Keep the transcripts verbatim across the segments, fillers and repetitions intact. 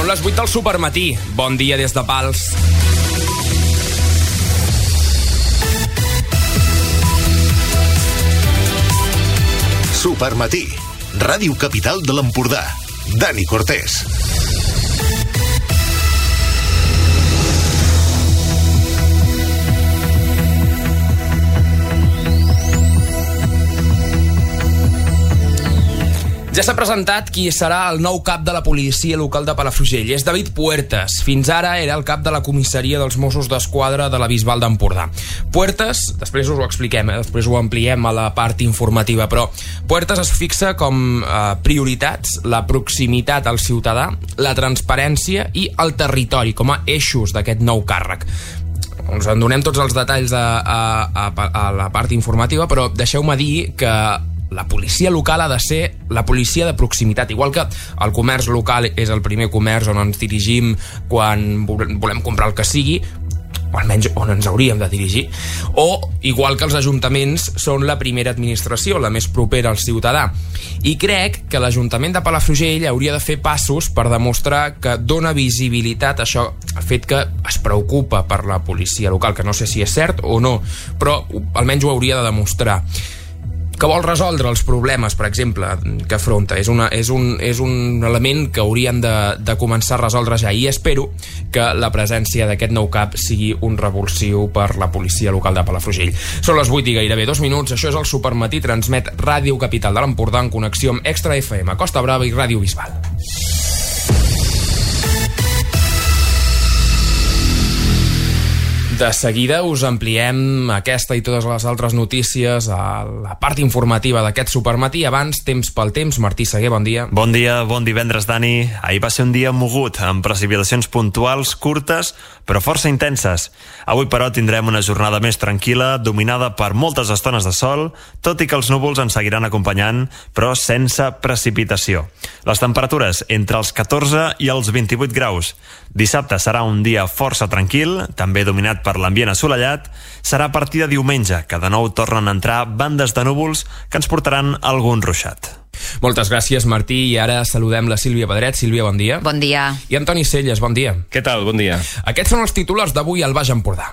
Són les vuit del Supermatí. Bon dia des de Pals. Supermatí, Ràdio Capital de l'Empordà. Dani Cortés. Ja s'ha presentat qui serà el nou cap de la policia local de Palafrugell. És David Puertas. Fins ara era el cap de la comissaria dels Mossos d'Esquadra de la Bisbal d'Empordà. Puertas, després us ho expliquem, eh? després ho ampliem a la part informativa, però Puertas es fixa com eh, prioritats la proximitat al ciutadà, la transparència i el territori com a eixos d'aquest nou càrrec. Us en donem tots els detalls a, a, a, a la part informativa, però deixeu-me dir que la policia local ha de ser la policia de proximitat. Igual que el comerç local és el primer comerç on ens dirigim quan volem comprar el que sigui, o almenys on ens hauríem de dirigir, o igual que els ajuntaments són la primera administració, la més propera al ciutadà. I crec que l'Ajuntament de Palafrugell hauria de fer passos per demostrar que dona visibilitat a això, el fet que es preocupa per la policia local, que no sé si és cert o no, però almenys ho hauria de demostrar. Que vol resoldre els problemes, per exemple, que afronta. És, una, és, un, és un element que haurien de, de començar a resoldre ja, i espero que la presència d'aquest nou cap sigui un revulsiu per la policia local de Palafrugell. Són les vuit i gairebé dos minuts. Això és el Supermatí, transmet Ràdio Capital de l'Empordà en connexió amb Extra F M, Costa Brava i Ràdio Bisbal. De seguida us ampliem aquesta i totes les altres notícies a la part informativa d'aquest Supermatí. Abans, temps pel temps. Martí Seguer, bon dia. Bon dia, bon divendres, Dani. Ahir va ser un dia mogut, amb precipitacions puntuals, curtes, però força intenses. Avui, però, tindrem una jornada més tranquil·la, dominada per moltes estones de sol, tot i que els núvols ens seguiran acompanyant, però sense precipitació. Les temperatures entre els catorze i els vint-i-vuit graus. Dissabte serà un dia força tranquil, també dominat per l'ambient assolellat. Serà a partir de diumenge que de nou tornen a entrar bandes de núvols que ens portaran algun ruixat. Moltes gràcies, Martí, i ara saludem la Sílvia Pedret. Sílvia, bon dia. Bon dia. I Antoni Celles, bon dia. Què tal? Bon dia. Aquests són els titulars d'avui al Baix Empordà.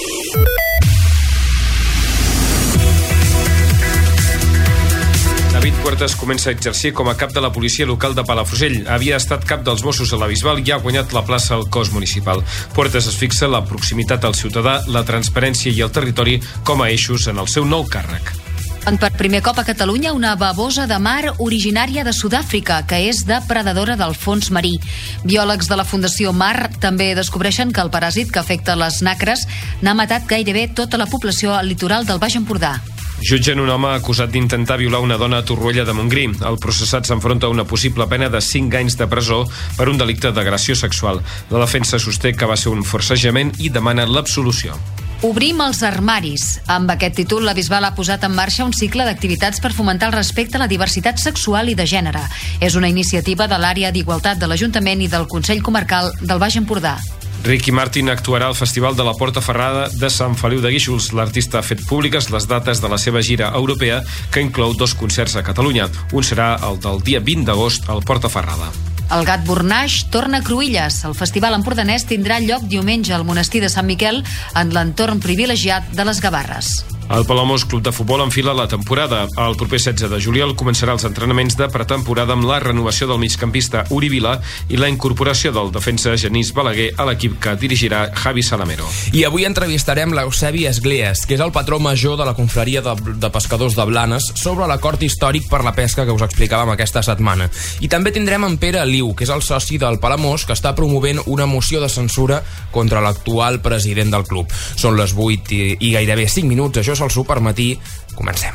David Puertas comença a exercir com a cap de la policia local de Palafrugell. Havia estat cap dels Mossos a la Bisbal i ha guanyat la plaça al cos municipal. Puertas es fixa la proximitat al ciutadà, la transparència i el territori com a eixos en el seu nou càrrec. Per primer cop a Catalunya, una babosa de mar originària de Sud-àfrica, que és depredadora del fons marí. Biòlegs de la Fundació Mar també descobreixen que el paràsit que afecta les nacres n'ha matat gairebé tota la població al litoral del Baix Empordà. Jutgen un home acusat d'intentar violar una dona a Torroella de Montgrí. El processat s'enfronta a una possible pena de cinc anys de presó per un delicte d'agressió sexual. La defensa sosté que va ser un forcejament i demana l'absolució. Obrim els armaris. Amb aquest títol, la Bisbal ha posat en marxa un cicle d'activitats per fomentar el respecte a la diversitat sexual i de gènere. És una iniciativa de l'àrea d'igualtat de l'Ajuntament i del Consell Comarcal del Baix Empordà. Ricky Martin actuarà al Festival de la Porta Ferrada de Sant Feliu de Guíxols. L'artista ha fet públiques les dates de la seva gira europea, que inclou dos concerts a Catalunya. Un serà el del dia vint d'agost al Porta Ferrada. El Gat Bornaix torna a Cruïlles. El festival empordanès tindrà lloc diumenge al monestir de Sant Miquel, en l'entorn privilegiat de les Gavarres. El Palamós Club de Futbol enfila la temporada. El proper setze de juliol començarà els entrenaments de pretemporada amb la renovació del migcampista Uri Vila i la incorporació del defensa Genís Balaguer a l'equip que dirigirà Javi Salamero. I avui entrevistarem l'Eusebi Esgleas, que és el patró major de la confraria de, de pescadors de Blanes, sobre l'acord històric per la pesca que us explicàvem aquesta setmana. I també tindrem en Pere Liu, que és el soci del Palamós, que està promovent una moció de censura contra l'actual president del club. Són les vuit i, i gairebé cinc minuts. Això és el Supermatí. Comencem.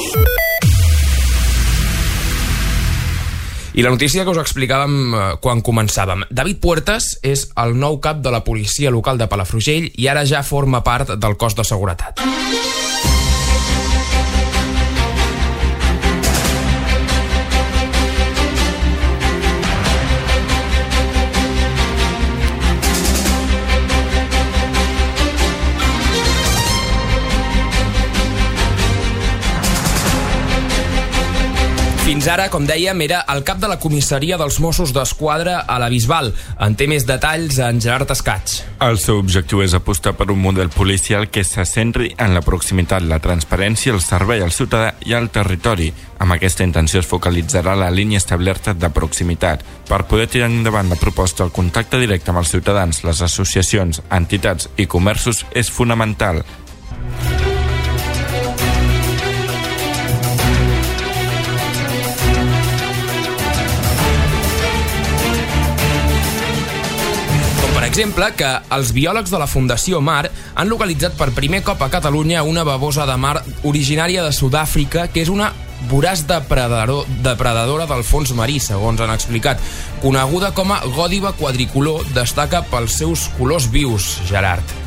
I la notícia que us explicàvem eh, quan començàvem. David Puertas és el nou cap de la policia local de Palafrugell i ara ja forma part del cos de seguretat. Fins Fins ara, com dèiem, era el cap de la comissaria dels Mossos d'Esquadra a la Bisbal. En té més detalls en Gerard Escaig. El seu objectiu és apostar per un model policial que se centri en la proximitat, la transparència, el servei al ciutadà i al territori. Amb aquesta intenció es focalitzarà la línia establerta de proximitat. Per poder tirar endavant la proposta, el contacte directe amb els ciutadans, les associacions, entitats i comerços és fonamental. Exemple que els biòlegs de la Fundació Mar han localitzat per primer cop a Catalunya una babosa de mar originària de Sud-àfrica que és una voraç depredador, depredadora del fons marí, segons han explicat. Coneguda com a gòdiva quadricolor, destaca pels seus colors vius, Gerard.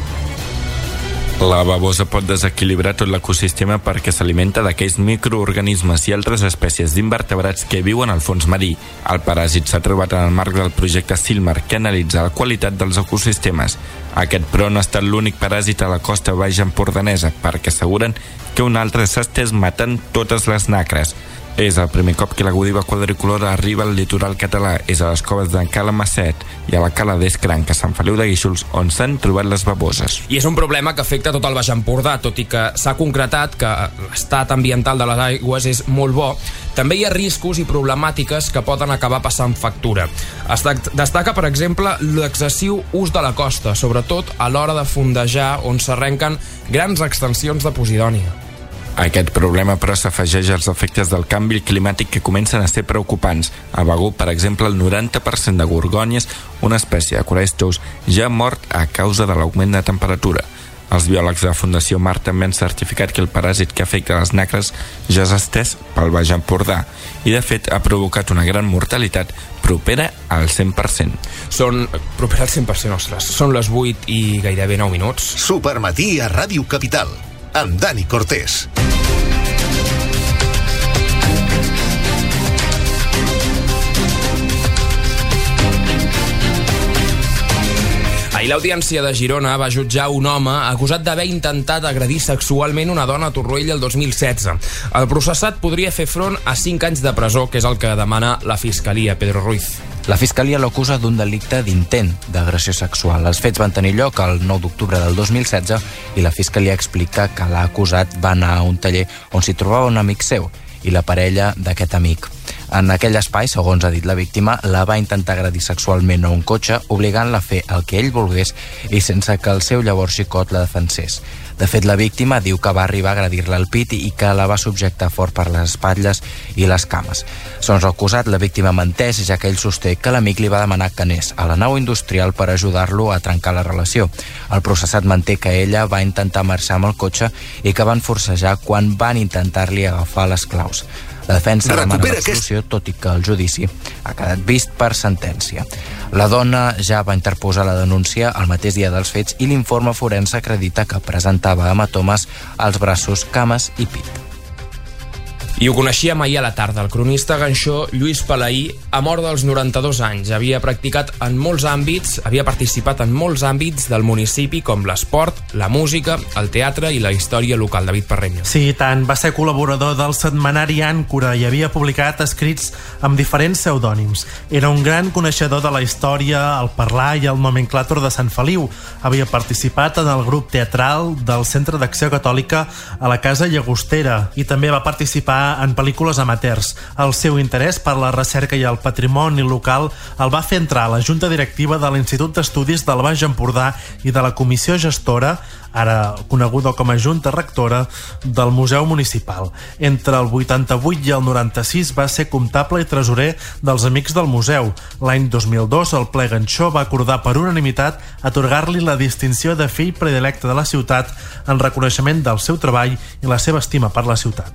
La babosa pot desequilibrar tot l'ecosistema perquè s'alimenta d'aquells microorganismes i altres espècies d'invertebrats que viuen al fons marí. El paràsit s'ha trobat en el marc del projecte Silmar, que analitza la qualitat dels ecosistemes. Aquest, però, no ha estat l'únic paràsit a la costa baixa empordanesa, perquè asseguren que un altre s'ha estès matant totes les nacres. És el primer cop que la gòdiva quadricolor arriba al litoral català. És a les coves de Cala Masset i a la Cala d'Escranc, a Sant Feliu de Guíxols, on s'han trobat les baboses. I és un problema que afecta tot el Baix Empordà, tot i que s'ha concretat que l'estat ambiental de les aigües és molt bo. També hi ha riscos i problemàtiques que poden acabar passant factura. Es destaca, per exemple, l'excessiu ús de la costa, sobretot a l'hora de fondejar, on s'arrenquen grans extensions de posidònia. Aquest problema, però, s'afegeix als efectes del canvi climàtic que comencen a ser preocupants. A Begur, per exemple, el noranta per cent de gorgònies, una espècie de coralls tous, ja ha mort a causa de l'augment de temperatura. Els biòlegs de la Fundació Mar també han certificat que el paràsit que afecta les nacres ja s'ha estès pel Baix Empordà i, de fet, ha provocat una gran mortalitat propera al cent per cent. Són propera al cent per cent, ostres. Són les vuit i gairebé nou minuts. Supermatí a Ràdio Capital, amb Dani Cortés. Ahir l'Audiència de Girona va jutjar un home acusat d'haver intentat agredir sexualment una dona a Torroella el dos mil setze. El processat podria fer front a cinc anys de presó, que és el que demana la Fiscalia. Pedro Ruiz. La Fiscalia l'acusa d'un delicte d'intent d'agressió sexual. Els fets van tenir lloc el nou d'octubre del dos mil setze i la Fiscalia explica que l'acusat va anar a un taller on s'hi trobava un amic seu i la parella d'aquest amic. En aquell espai, segons ha dit la víctima, la va intentar agredir sexualment a un cotxe, obligant-la a fer el que ell volgués i sense que el seu llavors xicot la defensés. De fet, la víctima diu que va arribar a agredir-la al pit i que la va subjectar fort per les espatlles i les cames. Segons l'acusat, la víctima menteix, ja que ell sosté que l'amic li va demanar que anés a la nau industrial per ajudar-lo a trencar la relació. El processat manté que ella va intentar marxar amb el cotxe i que van forcejar quan van intentar-li agafar les claus. La defensa demana l'absolució, tot i que el judici ha quedat vist per sentència. La dona ja va interposar la denúncia el mateix dia dels fets i l'informe forense acredita que presentava hematomes als braços, cames i pit. I ho coneixíem ahir a la tarda. El cronista ganxó Lluís Palaí ha mort dels noranta-dos anys. Havia practicat en molts àmbits, havia participat en molts àmbits del municipi, com l'esport, la música, el teatre i la història local. David Parreño. Sí, tant. Va ser col·laborador del setmanari Àncora i havia publicat escrits amb diferents pseudònims. Era un gran coneixedor de la història, el parlar i el nomenclàtor de Sant Feliu. Havia participat en el grup teatral del Centre d'Acció Catòlica a la Casa Llagostera i també va participar en pel·lícules amateurs. El seu interès per la recerca i el patrimoni local el va fer entrar a la junta directiva de l'Institut d'Estudis del Baix Empordà i de la comissió gestora, ara coneguda com a junta rectora, del Museu Municipal. Entre el vuitanta-vuit i el noranta-sis va ser comptable i tresorer dels Amics del Museu. L'any dos mil dos el ple Ganxó va acordar per unanimitat atorgar-li la distinció de fill predilecte de la ciutat en reconeixement del seu treball i la seva estima per la ciutat.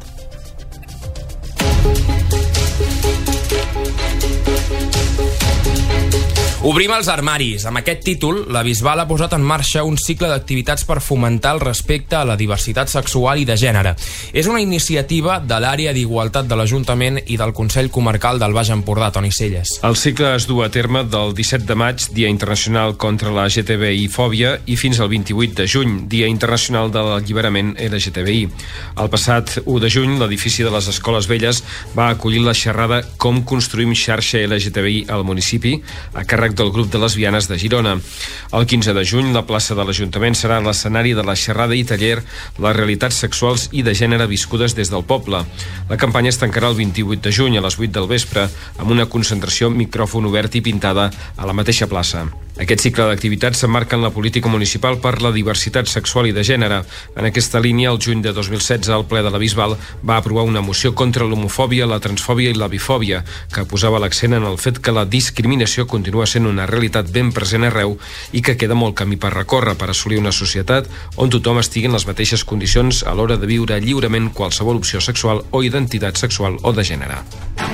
Obrim els armaris. Amb aquest títol, la Bisbal ha posat en marxa un cicle d'activitats per fomentar el respecte a la diversitat sexual i de gènere. És una iniciativa de l'àrea d'igualtat de l'Ajuntament i del Consell Comarcal del Baix Empordà, Toni Celles. El cicle es du a terme del disset de maig, Dia Internacional contra la L G T B I-fòbia, i fins al vint-i-vuit de juny, Dia Internacional de l'Alliberament L G T B I. El passat u de juny, l'edifici de les Escoles Velles va acollir la xerrada Com construïm xarxa L G T B I al municipi, a càrrec del grup de lesbianes de Girona. El quinze de juny, la plaça de l'Ajuntament serà l'escenari de la xerrada i taller Les realitats sexuals i de gènere viscudes des del poble. La campanya es tancarà el vint-i-vuit de juny a les vuit del vespre amb una concentració micròfon obert i pintada a la mateixa plaça. Aquest cicle d'activitats s'emmarca en la política municipal per la diversitat sexual i de gènere. En aquesta línia, el juny de dos mil setze, el ple de la Bisbal va aprovar una moció contra l'homofòbia, la transfòbia i la bifòbia, que posava l'accent en el fet que la discriminació continua sent una realitat ben present arreu i que queda molt camí per recórrer per assolir una societat on tothom estigui en les mateixes condicions a l'hora de viure lliurement qualsevol opció sexual o identitat sexual o de gènere.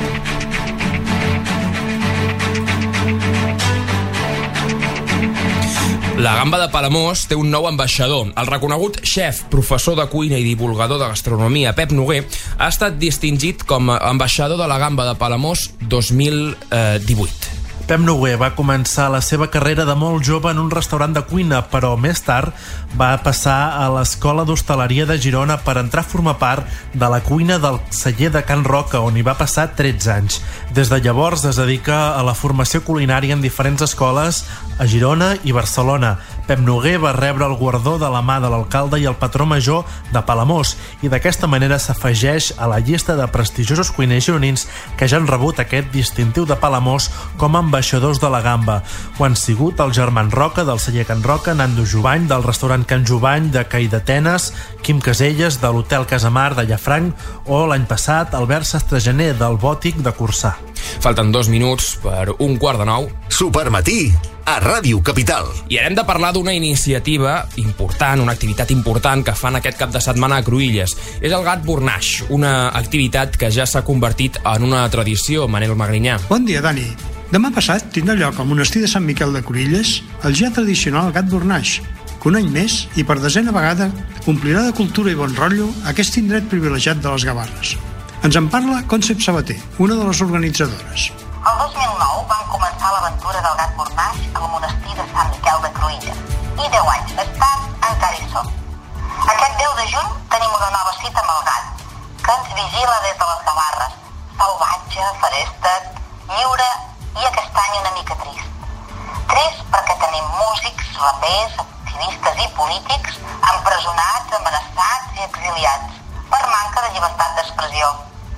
La Gamba de Palamós té un nou ambaixador. El reconegut xef, professor de cuina i divulgador de gastronomia, Pep Noguer, ha estat distingit com a ambaixador de la Gamba de Palamós dos mil divuit. Pep Noguer va començar la seva carrera de molt jove en un restaurant de cuina, però més tard va passar a l'Escola d'Hostaleria de Girona per entrar a formar part de la cuina del celler de Can Roca, on hi va passar tretze anys. Des de llavors es dedica a la formació culinària en diferents escoles a Girona i Barcelona. Pep Noguer va rebre el guardó de la mà de l'alcalde i el patró major de Palamós i d'aquesta manera s'afegeix a la llista de prestigiosos cuiners gironins que ja han rebut aquest distintiu de Palamós com a ambaixadors de la Gamba. Ho han sigut el germán Roca del celler Can Roca, Nando Jubany del restaurant Can Jubany de Cai d'Atenes, Quim Caselles de l'Hotel Casamar de Llafranc o l'any passat Albert Sastregener del Bòtic de Corçà. Falten dos minuts per un quart de nou. Supermatí a Ràdio Capital. I ara hem de parlar d'una iniciativa important, una activitat important que fan aquest cap de setmana a Cruïlles. És el Gat Bornaix, una activitat que ja s'ha convertit en una tradició. Manel Magrinyà. Bon dia, Dani. Demà passat tindrà lloc al monestir de Sant Miquel de Cruïlles el ja tradicional Gat Bornaix, que un any més i per desena vegada complirà de cultura i bon rotllo aquest indret privilegiat de les Gavarres. Ens en parla Concep Sabater, una de les organitzadores. El dos mil nou vam començar l'aventura del Gat Bornaix al monestir de Sant Miquel de Cruïlles i deu anys més tard encara hi som. Aquest deu de juny tenim una nova cita amb el gat, que ens vigila des de les Gavarres, salvatge, feréstec, lliure i aquest any una mica trist. Trist perquè tenim músics, rapers, activistes i polítics empresonats, amenaçats i exiliats per manca de llibertat d'expressió.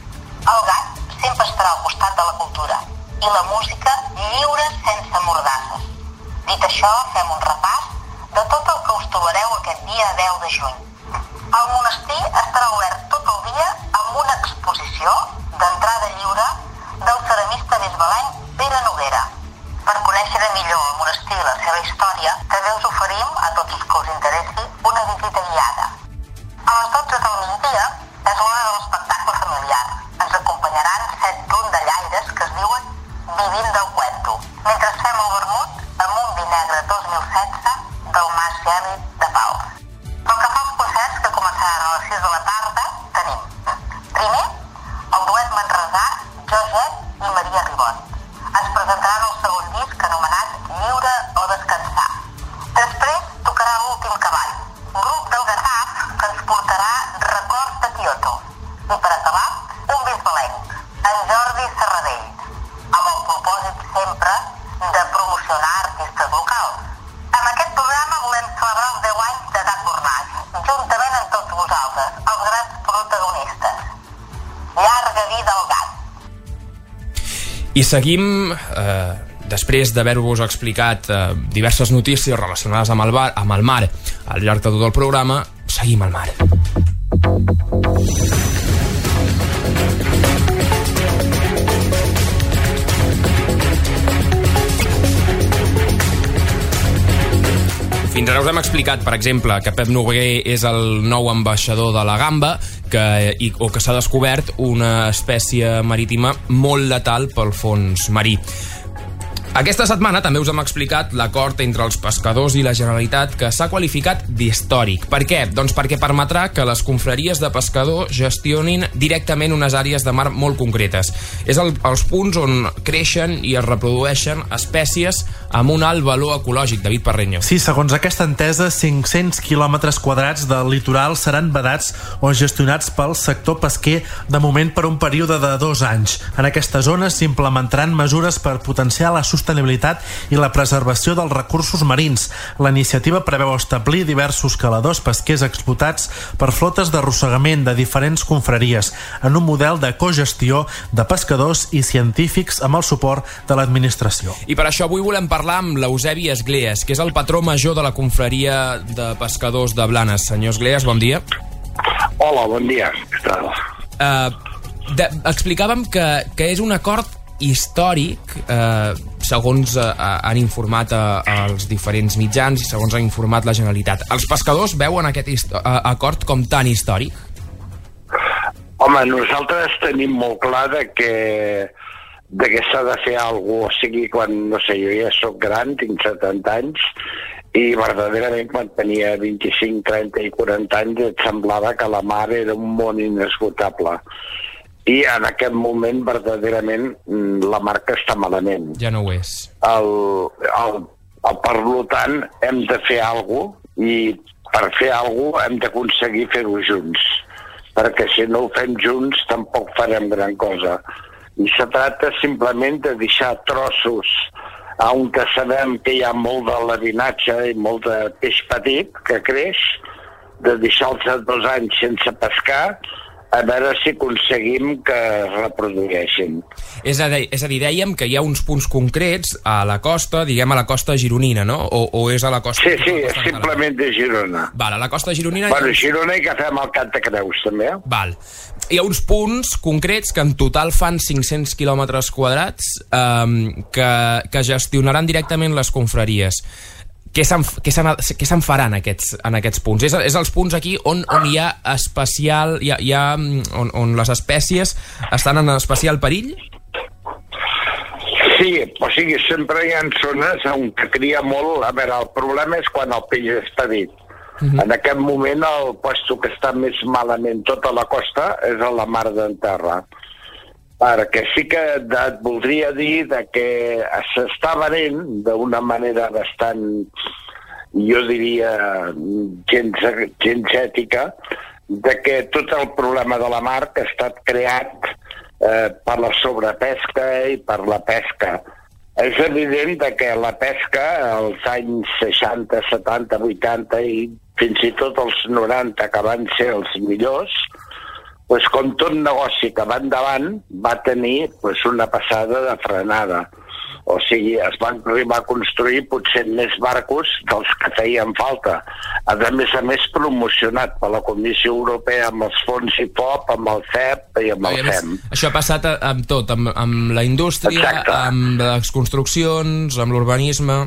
El gat sempre estarà al costat de la cultura i la música lliure sense mordasses. Dit això, fem un repàs de tot el que us trobareu aquest dia deu de juny. El monestir estarà obert tot el dia amb una exposició d'entrada lliure del ceramista bisbaleny Pere Noguera. Per conèixer millor el monestir i la seva història, també us oferim, a tots els que us interessi, una visita guiada. A les dotze del migdia és l'hora de l'espectacle familiar. Ens acompanyaran set rondallaires que es diuen Vivint del Cuento, mentre fem el vermut amb un vi negre dos mil setze del Mas Gèlid de Pau. Pel que fa als concerts que començaran a les sis de la tarda, tenim primer el duet manresà Joset i Maria Ribot. Ens presentaran el segon disc anomenat Lliure o Descansar. Després tocarà l'últim cavall, grup del Garraf, que ens portarà Records de Kyoto. I per acabar, un bisbalenc, en Jordi Serradell, amb el propòsit sempre de promocionar artistes locals. Amb aquest programa volem celebrar els deu anys de Gat Bornaix, juntament amb tots vosaltres, els grans protagonistes. Llarga vida al gat! I seguim, eh, després d'haver-vos explicat eh, diverses notícies relacionades amb el, bar, amb el mar al llarg de tot el programa, seguim al mar. Fins ara us hem explicat, per exemple, que Pep Noguer és el nou ambaixador de la Gamba, que, i, o que s'ha descobert una espècie marítima molt letal pel fons marí. Aquesta setmana també us hem explicat l'acord entre els pescadors i la Generalitat que s'ha qualificat d'històric. Per què? Doncs perquè permetrà que les confraries de pescador gestionin directament unes àrees de mar molt concretes. És el, els punts on creixen i es reprodueixen espècies amb un alt valor ecològic. David Parreño. Sí, segons aquesta entesa, cinc-cents quilòmetres quadrats del litoral seran vedats o gestionats pel sector pesquer de moment per un període de dos anys. En aquesta zona s'implementaran mesures per potenciar la sostenibilitat i la preservació dels recursos marins. La iniciativa preveu establir diversos caladors pesquers explotats per flotes d'arrossegament de diferents confraries en un model de cogestió de pescadors i científics amb el suport de l'administració. I per això avui volem parlar amb l'Eusebi Esgleas, que és el patró major de la confraria de pescadors de Blanes. Senyor Esgleas, bon dia. Hola, bon dia. Què tal? Uh, de, explicàvem que, que és un acord històric, eh, segons eh, han informat eh, els diferents mitjans i segons ha informat la Generalitat. Els pescadors veuen aquest eh, acord com tan històric? Home, nosaltres tenim molt clar de que, de que s'ha de fer alguna cosa. O sigui, quan, no sé, jo ja soc gran, tinc setanta anys, i verdaderament quan tenia vint-i-cinc, trenta i quaranta anys et semblava que la mar era un món inesgotable. I en aquest moment, verdaderament, la marca està malament. Ja no ho és. El, el, el, per tant, hem de fer alguna cosa i per fer alguna cosa hem d'aconseguir fer-ho junts. Perquè si no ho fem junts tampoc farem gran cosa. I se tracta simplement de deixar trossos on sabem que hi ha molt de labinatge i molt de peix petit que creix, de deixar-los a dos anys sense pescar, a veure si aconseguim que es reprodueixin. És a, dir, és a dir, dèiem que hi ha uns punts concrets a la costa, diguem a la costa gironina, no? O, o és a la costa... Sí, sí, és simplement de Girona. Val, a la costa gironina... Bueno, Girona i que fem el Cap de Creus, també. Val. Hi ha uns punts concrets que en total fan cinc-cents quilòmetres quadrats eh, que, que gestionaran directament les confraries. Què se'n què se'n faran aquests, en aquests punts? És, és els punts aquí on, on hi ha especial... Hi ha, hi ha, on, on les espècies estan en especial perill? Sí, o sigui, sempre hi ha zones on que cria molt... A veure, el problema és quan el peix és petit. Uh-huh. En aquest moment el puesto que està més malament tota la costa és a la mar d'Enterra. Perquè sí que et voldria dir de que s'està venent d'una manera bastant, jo diria, gens, gens ètica, de que tot el problema de la mar que ha estat creat eh, per la sobrepesca i per la pesca. És evident de que la pesca als anys seixanta, setanta, vuitanta i fins i tot els noranta, que van ser els millors, pues, com tot negoci que va endavant, va tenir pues, una passada de frenada. O sigui, es van arribar a construir potser més barcos dels que feien falta. A més a més, promocionat per la Comissió Europea amb els fons I P O P, amb el C E P i amb el C E M. Això ha passat amb tot, amb, amb la indústria, Exacte. Amb les construccions, amb l'urbanisme...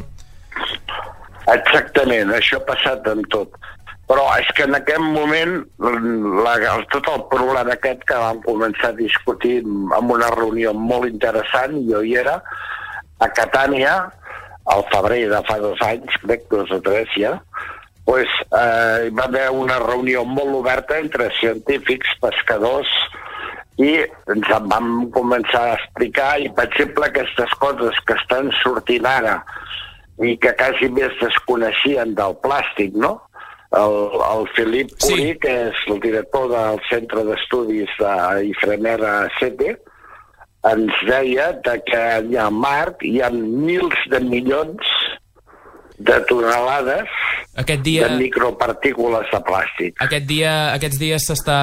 Exactament, això ha passat amb tot. Però és que en aquest moment la, tot el problema aquest que vam començar a discutir en una reunió molt interessant, jo hi era, a Catània, al febrer de fa dos anys, crec, dos o tres ja, pues, eh, hi va haver una reunió molt oberta entre científics, pescadors, i ens en vam començar a explicar, i per exemple aquestes coses que estan sortint ara i que quasi més desconeixien del plàstic, no? El, el Felip Curí, sí. que és el director del Centre d'Estudis d'Ifremera S E T, ens deia que al mar hi ha mils de milions de tonelades aquest dia, de micropartícules de plàstic. Aquest dia, aquests dies s'està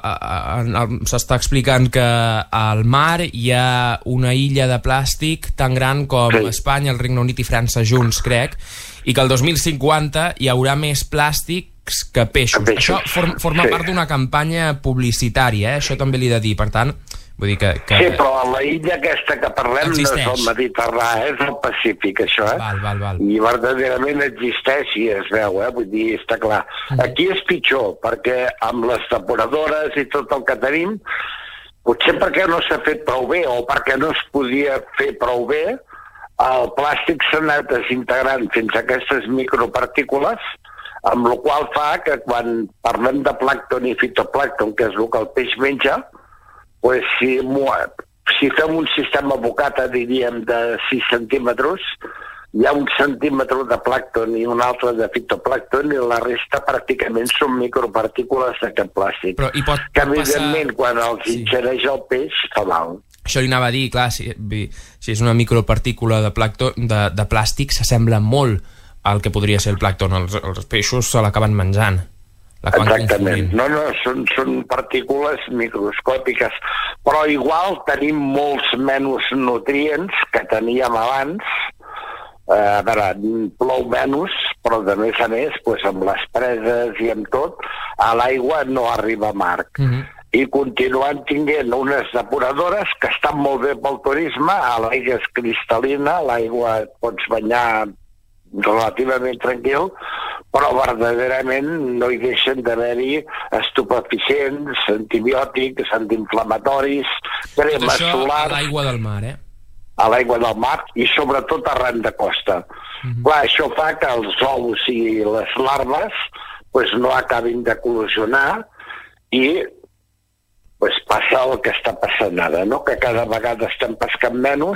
s'està explicant que al mar hi ha una illa de plàstic tan gran com sí. Espanya, el Regne Unit i França junts, crec, i que el dos mil cinquanta hi haurà més plàstics que peixos. Que peixos. Això form, forma sí. part d'una campanya publicitària, eh? Això també l'he de dir, per tant... Vull dir que, que... Sí, però la illa aquesta que parlem existeix. No és el Mediterrani, és el Pacífic, això, eh? Val, val, val. I verdaderament existeix i es veu, eh? Vull dir, està clar. Mm. Aquí és pitjor, perquè amb les depuradores i tot el que tenim, potser perquè no s'ha fet prou bé o perquè no es podia fer prou bé, el plàstic s'ha anat desintegrant fins a aquestes micropartícules, amb la qual fa que quan parlem de plàncton i fitoplàncton, que és el que el peix menja, pues si, si fem un sistema bocata, diríem, de sis centímetres, hi ha un centímetre de plàncton i un altre de fitoplàncton i la resta pràcticament són micropartícules d'aquest plàstic. Però hi pot, que pot evidentment passar... quan els sí. ingereix el peix fa mal. Això li anava a dir, clar, si, si és una micropartícula de, plàncton, de, de plàstic, s'assembla molt al que podria ser el plàncton. Els, els peixos se l'acaben menjant. Exactament. No, no, són, són partícules microscòpiques, però igual tenim molts menys nutrients que teníem abans. Eh, a veure, plou menys, però de més a més, pues, amb les preses i amb tot, a l'aigua no arriba marc. Mm-hmm. I continuant tinguent unes depuradores que estan molt bé pel turisme, a l'aigua és cristal·lina, l'aigua et pots banyar relativament tranquil, però verdaderament no hi deixen d'haver-hi estupefacients, antibiòtics, antiinflamatoris, cremes solars... A l'aigua del mar, eh? A l'aigua del mar i sobretot arran de costa. Mm-hmm. Clar, això fa que els ous i les larves pues, no acabin d'eclosionar i pues, passa el que està passant ara, no? Que cada vegada estem pescant menys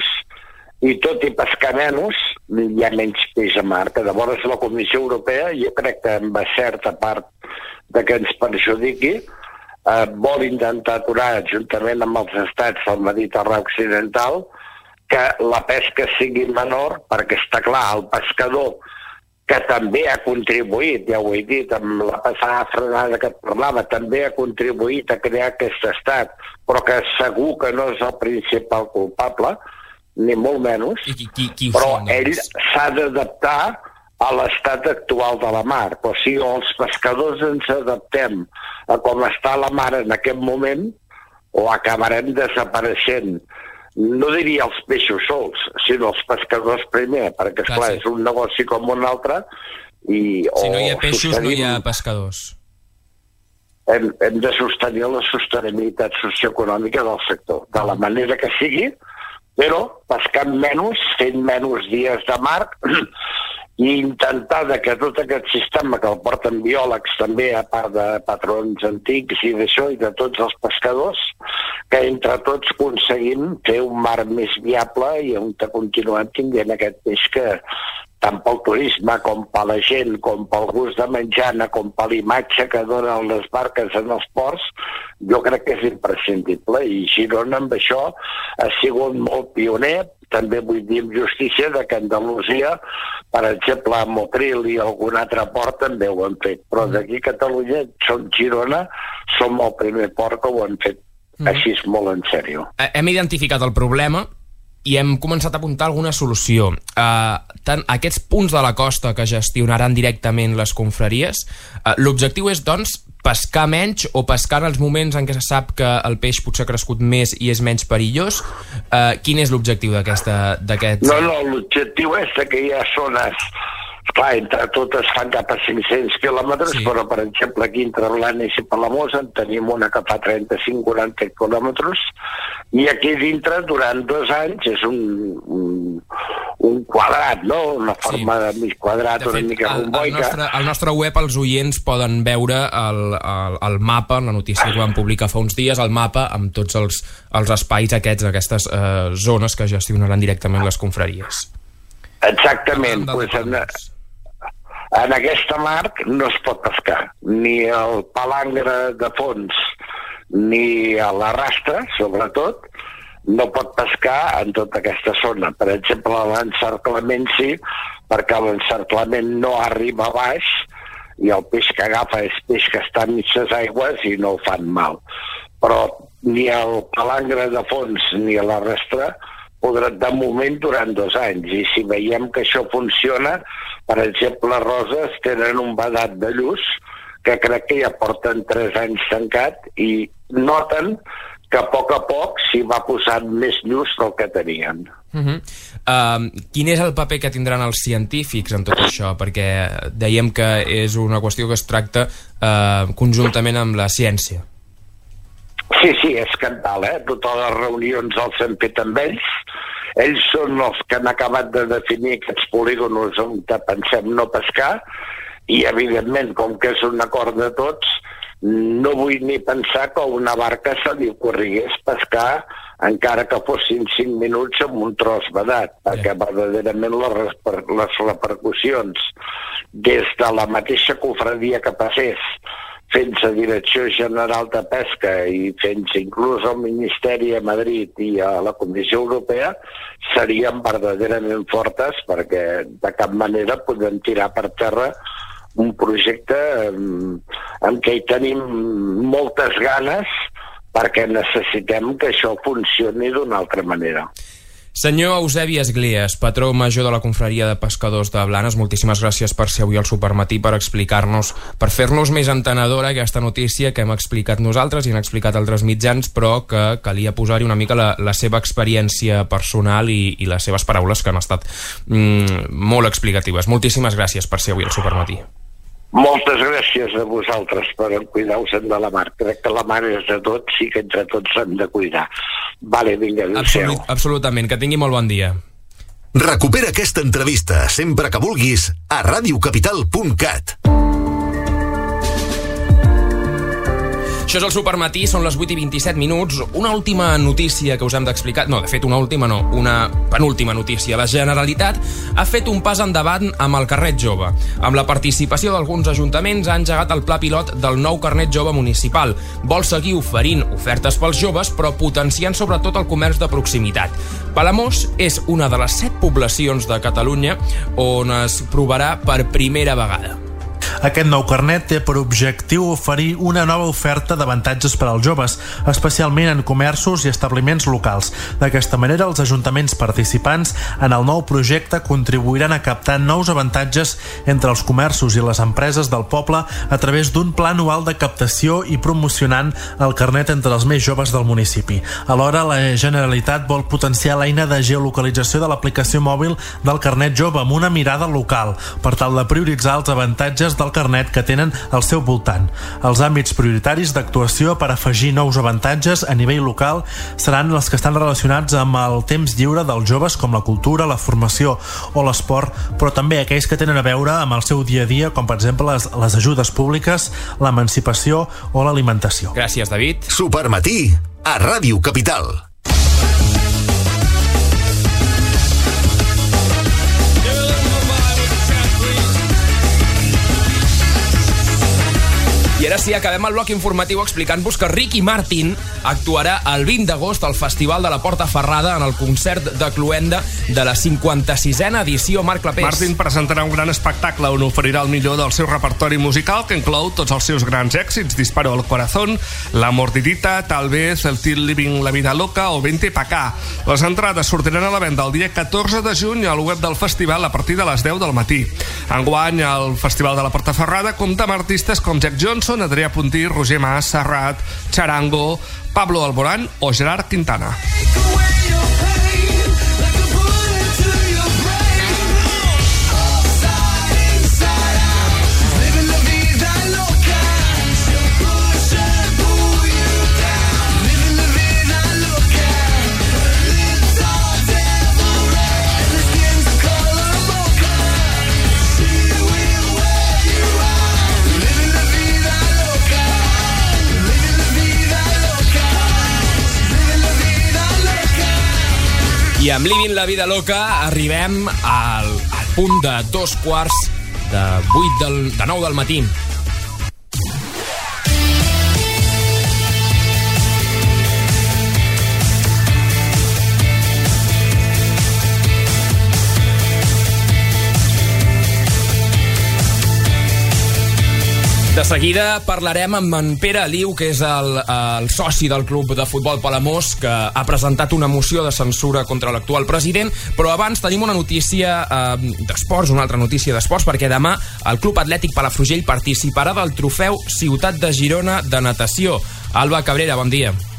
i tot i pescar menys hi ha menys peix a mar, que llavors la Comissió Europea, jo crec que amb certa part de que ens perjudiqui, eh, vol intentar aturar juntament amb els estats del Mediterrani Occidental que la pesca sigui menor, perquè està clar, el pescador que també ha contribuït, ja ho he dit, amb la passada frenada que et parlava, també ha contribuït a crear aquest estat, però que segur que no és el principal culpable, ni molt menys, qui, qui, qui però ell s'ha d'adaptar a l'estat actual de la mar. O sigui, els pescadors ens adaptem a com està la mar en aquest moment o acabarem desapareixent. No diria els peixos sols, sinó els pescadors primer, perquè, esclar, és un negoci com un altre. I, si no hi ha o peixos, sostenim, no hi ha pescadors. Hem, hem de sostenir la sostenibilitat socioeconòmica del sector, de la manera que sigui, però pescant menys, fent menys dies de mar, i intentar que tot aquest sistema que el porten biòlegs també, a part de patrons antics i d'això, i de tots els pescadors, que entre tots aconseguim fer un mar més viable i on continuem tinguent aquest peix que tant pel turisme com per la gent, com pel gust de menjar-ne, com per l'imatge que donen les barques en els ports, jo crec que és imprescindible. I Girona amb això ha sigut molt pioner. També vull dir amb justícia de que Andalusia, per exemple, a Motril i algun altre port també ho han fet. Però d'aquí a Catalunya, som Girona, som el primer port que ho han fet així molt en sèrio. Hem identificat el problema i hem començat a apuntar alguna solució. Uh, tant aquests punts de la costa que gestionaran directament les confraries, uh, l'objectiu és, doncs, pescar menys o pescar en els moments en què se sap que el peix potser ha crescut més i és menys perillós. Uh, quin és l'objectiu d'aquest... No, no, l'objectiu és que hi ha zones... Clar, entre totes fan cap a cinc-cents quilòmetres, sí. Però, per exemple, aquí entre Blanes i Palamós en tenim una que fa trenta-cinc a quaranta quilòmetres, i aquí dintre, durant dos anys, és un, un, un quadrat, no? Una forma sí. de mig quadrat, de una fet, mica romboica. Al nostre, al nostre web els oients poden veure el, el, el mapa, la notícia que vam publicar fa uns dies, el mapa amb tots els, els espais aquests, aquestes eh, zones que gestionaran directament les confraries. Exactament. Pues en, en aquesta mar no es pot pescar, ni el palangre de fons, ni a la rastra, sobretot, no pot pescar en tota aquesta zona. Per exemple, l'encerclament sí, perquè l'encerclament no arriba a baix i el peix que agafa és peix que està a mitges aigües i no ho fan mal. Però ni el palangre de fons ni a la rastra podrà de moment durant dos anys, i si veiem que això funciona, per exemple, les roses tenen un vedat de lluç que crec que ja porten tres anys tancat i noten que a poc a poc s'hi va posant més lluç del que tenien. Uh-huh. Uh, quin és el paper que tindran els científics en tot això? Perquè dèiem que és una qüestió que es tracta uh, conjuntament amb la ciència. Sí, sí, és cantal, eh? Totes les reunions els hem fet amb ells. ells són els que han acabat de definir aquests polígons on pensem no pescar, i evidentment, com que és un acord de tots, no vull ni pensar que a una barca se li ocorrigués pescar encara que fossin cinc minuts amb un tros vedat, perquè verdaderament les, les repercussions des de la mateixa cofradia que passés fins a Direcció General de Pesca i fins inclús al Ministeri a Madrid i a la Comissió Europea serien verdaderament fortes, perquè de cap manera podem tirar per terra un projecte en què hi tenim moltes ganes perquè necessitem que això funcioni d'una altra manera. Senyor Eusebi Esglies, patró major de la Confraria de Pescadors de Blanes, moltíssimes gràcies per ser avui al Supermatí, per explicar-nos, per fer-nos més entenedora aquesta notícia que hem explicat nosaltres i han explicat altres mitjans, però que calia posar-hi una mica la, la seva experiència personal i, i les seves paraules, que han estat mm, molt explicatives. Moltíssimes gràcies per ser avui al Supermatí. Moltes gràcies a vosaltres per cuidar-vos de la mar. Crec que la mar és de tots i que entre tots hem de cuidar. Vale, vinga, adéu-siau. Absolut, absolutament, que tingui molt bon dia. Recupera aquesta entrevista sempre que vulguis a ràdio capital punt cat. Això és el Supermatí, són les vuit i vint-i-set minuts. Una última notícia que us hem d'explicar... No, de fet, una última no, una penúltima notícia. La Generalitat ha fet un pas endavant amb el carnet jove. Amb la participació d'alguns ajuntaments ha engegat el pla pilot del nou carnet jove municipal. Vol seguir oferint ofertes pels joves, però potenciant sobretot el comerç de proximitat. Palamós és una de les set poblacions de Catalunya on es provarà per primera vegada. Aquest nou carnet té per objectiu oferir una nova oferta d'avantatges per als joves, especialment en comerços i establiments locals. D'aquesta manera, els ajuntaments participants en el nou projecte contribuiran a captar nous avantatges entre els comerços i les empreses del poble a través d'un pla anual de captació i promocionant el carnet entre els més joves del municipi. Alhora, la Generalitat vol potenciar l'eina de geolocalització de l'aplicació mòbil del carnet jove amb una mirada local, per tal de prioritzar els avantatges del carnet que tenen al seu voltant. Els àmbits prioritaris d'actuació per afegir nous avantatges a nivell local seran els que estan relacionats amb el temps lliure dels joves, com la cultura, la formació o l'esport, però també aquells que tenen a veure amb el seu dia a dia, com per exemple les, les ajudes públiques, l'emancipació o l'alimentació. Gràcies, David. Supermatí a Ràdio Capital. I ara sí, acabem el bloc informatiu explicant-vos que Ricky Martin actuarà el vint d'agost al Festival de la Porta Ferrada en el concert de cloenda de la cinquanta-sisena edició Marc Clapés. Martin presentarà un gran espectacle on oferirà el millor del seu repertori musical, que inclou tots els seus grans èxits: Disparo al corazón, La mordidita, Tal vez, El Still Living la vida loca o Vente pa' acá. Les entrades sortiran a la venda el dia catorze de juny al web del festival a partir de les deu del matí. Enguany, el Festival de la Porta Ferrada compta amb artistes com Jack Johnson, Adrià Puntí, Roger Mas, Serrat, Charango, Pablo Alborán o Gerard Quintana. I amb Living la vida loca arribem al, al punt de dos quarts de vuit del, de nou del matí. De seguida parlarem amb en Pere Aliu, que és el, el soci del club de futbol Palamós, que ha presentat una moció de censura contra l'actual president, però abans tenim una notícia eh, d'esports, una altra notícia d'esports, perquè demà el Club Atlètic Palafrugell participarà del trofeu Ciutat de Girona de natació. Alba Cabrera, bon dia.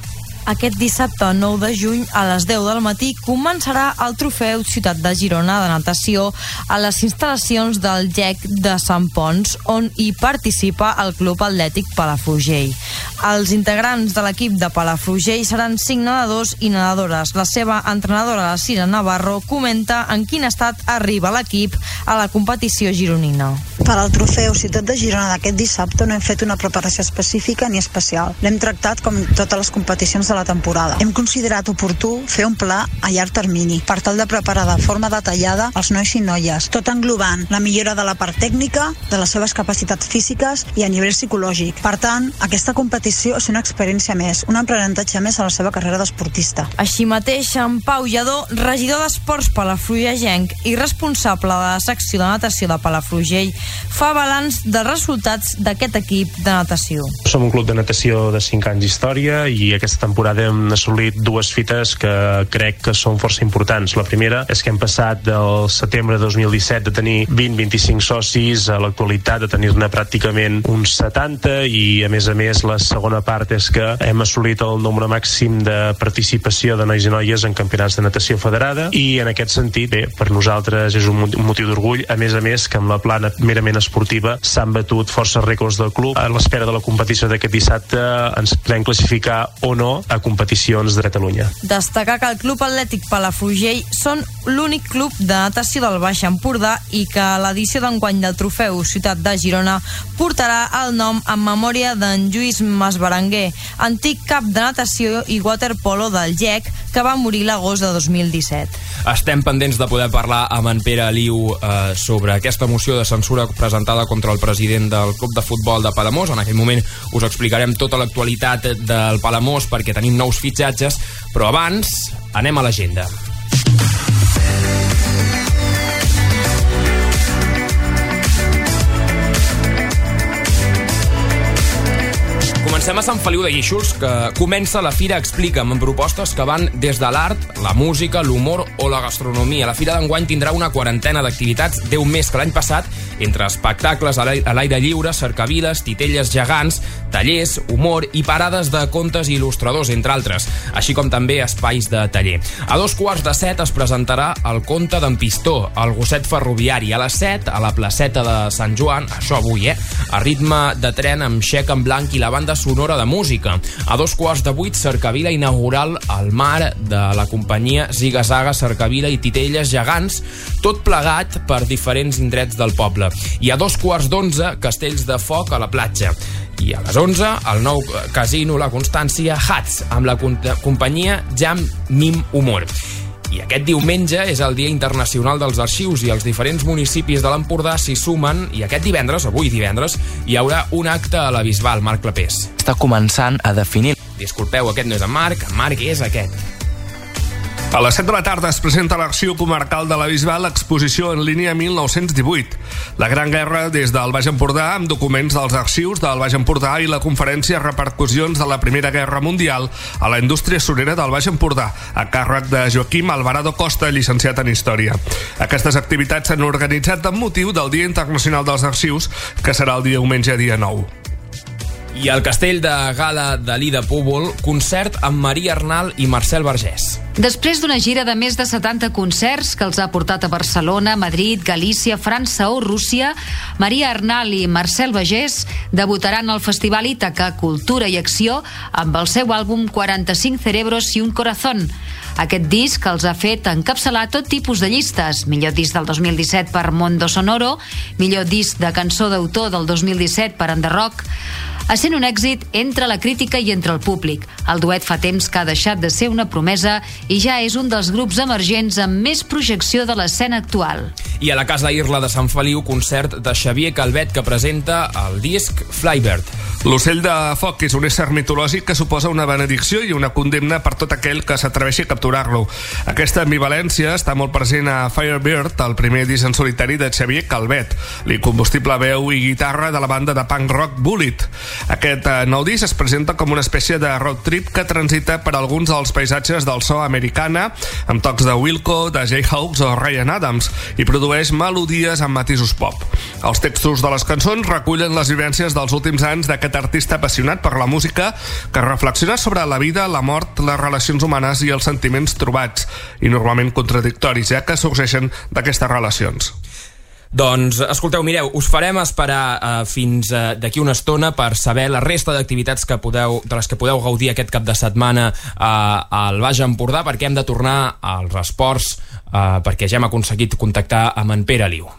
aquest dissabte nou de juny a les deu del matí començarà el trofeu Ciutat de Girona de natació a les instal·lacions del G E C de Sant Ponç, on hi participa el Club Atlètic Palafrugell. Els integrants de l'equip de Palafrugell seran cinc nedadors i nedadores. La seva entrenadora, la Cira Navarro, comenta en quin estat arriba l'equip a la competició gironina. Per al trofeu Ciutat de Girona d'aquest dissabte no hem fet una preparació específica ni especial. L'hem tractat com totes les competicions de la temporada. Hem considerat oportú fer un pla a llarg termini per tal de preparar de forma detallada els nois i noies, tot englobant la millora de la part tècnica, de les seves capacitats físiques i a nivell psicològic. Per tant, aquesta competició és una experiència més, un aprenentatge més a la seva carrera d'esportista. Així mateix, en Pau Lledó, regidor d'Esports palafrugellenc i responsable de la secció de natació de Palafrugell, fa balanç dels resultats d'aquest equip de natació. Som un club de natació de cinc anys d'història i aquesta temporada hem assolit dues fites que crec que són força importants. La primera és que hem passat del setembre de dos mil disset de tenir vint a vint-i-cinc socis a l'actualitat de tenir-ne pràcticament uns setanta, i a més a més la segona part és que hem assolit el nombre màxim de participació de nois i noies en campionats de natació federada, i en aquest sentit, bé, per nosaltres és un motiu d'orgull, a més a més que amb la plana merament esportiva s'han batut força rècords del club. A l'espera de la competició d'aquest dissabte ens podem classificar o no a competicions de Catalunya. Destacar que el Club Atlètic Palafrugell són l'únic club de natació del Baix Empordà i que l'edició d'enguany del trofeu Ciutat de Girona portarà el nom en memòria d'en Lluís Masberenguer, antic cap de natació i waterpolo del G E C, que va morir l'agost de dos mil disset. Estem pendents de poder parlar amb en Pere Aliu eh, sobre aquesta moció de censura presentada contra el president del Club de Futbol de Palamós. En aquell moment us explicarem tota l'actualitat del Palamós perquè tenim nous fitxatges, però abans anem a l'agenda. Comencem a Sant Feliu de Guíxols, que comença la Fira Explica'm, amb propostes que van des de l'art, la música, l'humor o la gastronomia. La Fira d'enguany tindrà una quarantena d'activitats, deu més que l'any passat, entre espectacles a l'aire lliure, cercaviles, titelles gegants, tallers, humor i parades de contes i il·lustradors, entre altres, així com també espais de taller. A dos quarts de set es presentarà el conte d'en Pistó, el gosset ferroviari. A les set, a la placeta de Sant Joan, això avui, eh? A ritme de tren amb xec en blanc i la banda sonora de música. A dos quarts de vuit, cercavila inaugural al mar de la companyia Ziga-Zaga, cercavila i titelles gegants, tot plegat per diferents indrets del poble. I a dos quarts d'onze, castells de foc a la platja. I a les onze, el nou casino La Constància Hats, amb la companyia Jam Mim Humor. I aquest diumenge és el Dia Internacional dels Arxius i els diferents municipis de l'Empordà s'hi sumen, i aquest divendres, avui divendres, hi haurà un acte a la Bisbal, Marc Clapés. Està començant a definir... Disculpeu, aquest no és en Marc, en Marc és aquest. A les set de la tarda es presenta a l'Arxiu Comarcal de la Bisbal l'exposició en línia mil nou-cents divuit. La Gran Guerra des del Baix Empordà, amb documents dels arxius del Baix Empordà, i la conferència Repercussions de la Primera Guerra Mundial a la indústria surera del Baix Empordà, a càrrec de Joaquim Alvarado Costa, llicenciat en Història. Aquestes activitats s'han organitzat amb motiu del Dia Internacional dels Arxius, que serà el diumenge dia nou. I al Castell de Gala de l'Ida Púbol, concert amb Maria Arnal i Marcel Vergés. Després d'una gira de més de setanta concerts que els ha portat a Barcelona, Madrid, Galícia, França o Rússia, Maria Arnal i Marcel Vergés debutaran al Festival Ítaca Cultura i Acció amb el seu àlbum quaranta-cinc cerebros y un corazón. Aquest disc els ha fet encapçalar tot tipus de llistes. Millor disc del dos mil disset per Mondo Sonoro, millor disc de cançó d'autor del dos mil disset per The Rock, essent un èxit entre la crítica i entre el públic. El duet fa temps que ha deixat de ser una promesa i ja és un dels grups emergents amb més projecció de l'escena actual. I a la Casa Irla de Sant Feliu, concert de Xavier Calvet, que presenta el disc Flybird. L'ocell de foc és un ésser mitològic que suposa una benedicció i una condemna per tot aquell que s'atreveixi a capturar-lo. Aquesta ambivalència està molt present a Firebird, el primer disc en solitari de Xavier Calvet, l'incombustible veu i guitarra de la banda de punk rock Bullet. Aquest nou disc es presenta com una espècie de road trip que transita per alguns dels paisatges del so americana, amb tocs de Wilco, de Jayhawks o Ryan Adams, i produeix melodies amb matisos pop. Els textos de les cançons recullen les vivències dels últims anys d'aquest artista apassionat per la música que reflexiona sobre la vida, la mort, les relacions humanes i els sentiments trobats, i normalment contradictoris, ja que sorgeixen d'aquestes relacions. Doncs, escolteu, mireu, us farem esperar uh, fins uh, d'aquí una estona per saber la resta d'activitats que podeu, de les que podeu gaudir aquest cap de setmana uh, al Baix Empordà, perquè hem de tornar als esports, uh, perquè ja hem aconseguit contactar amb en Pere Liu.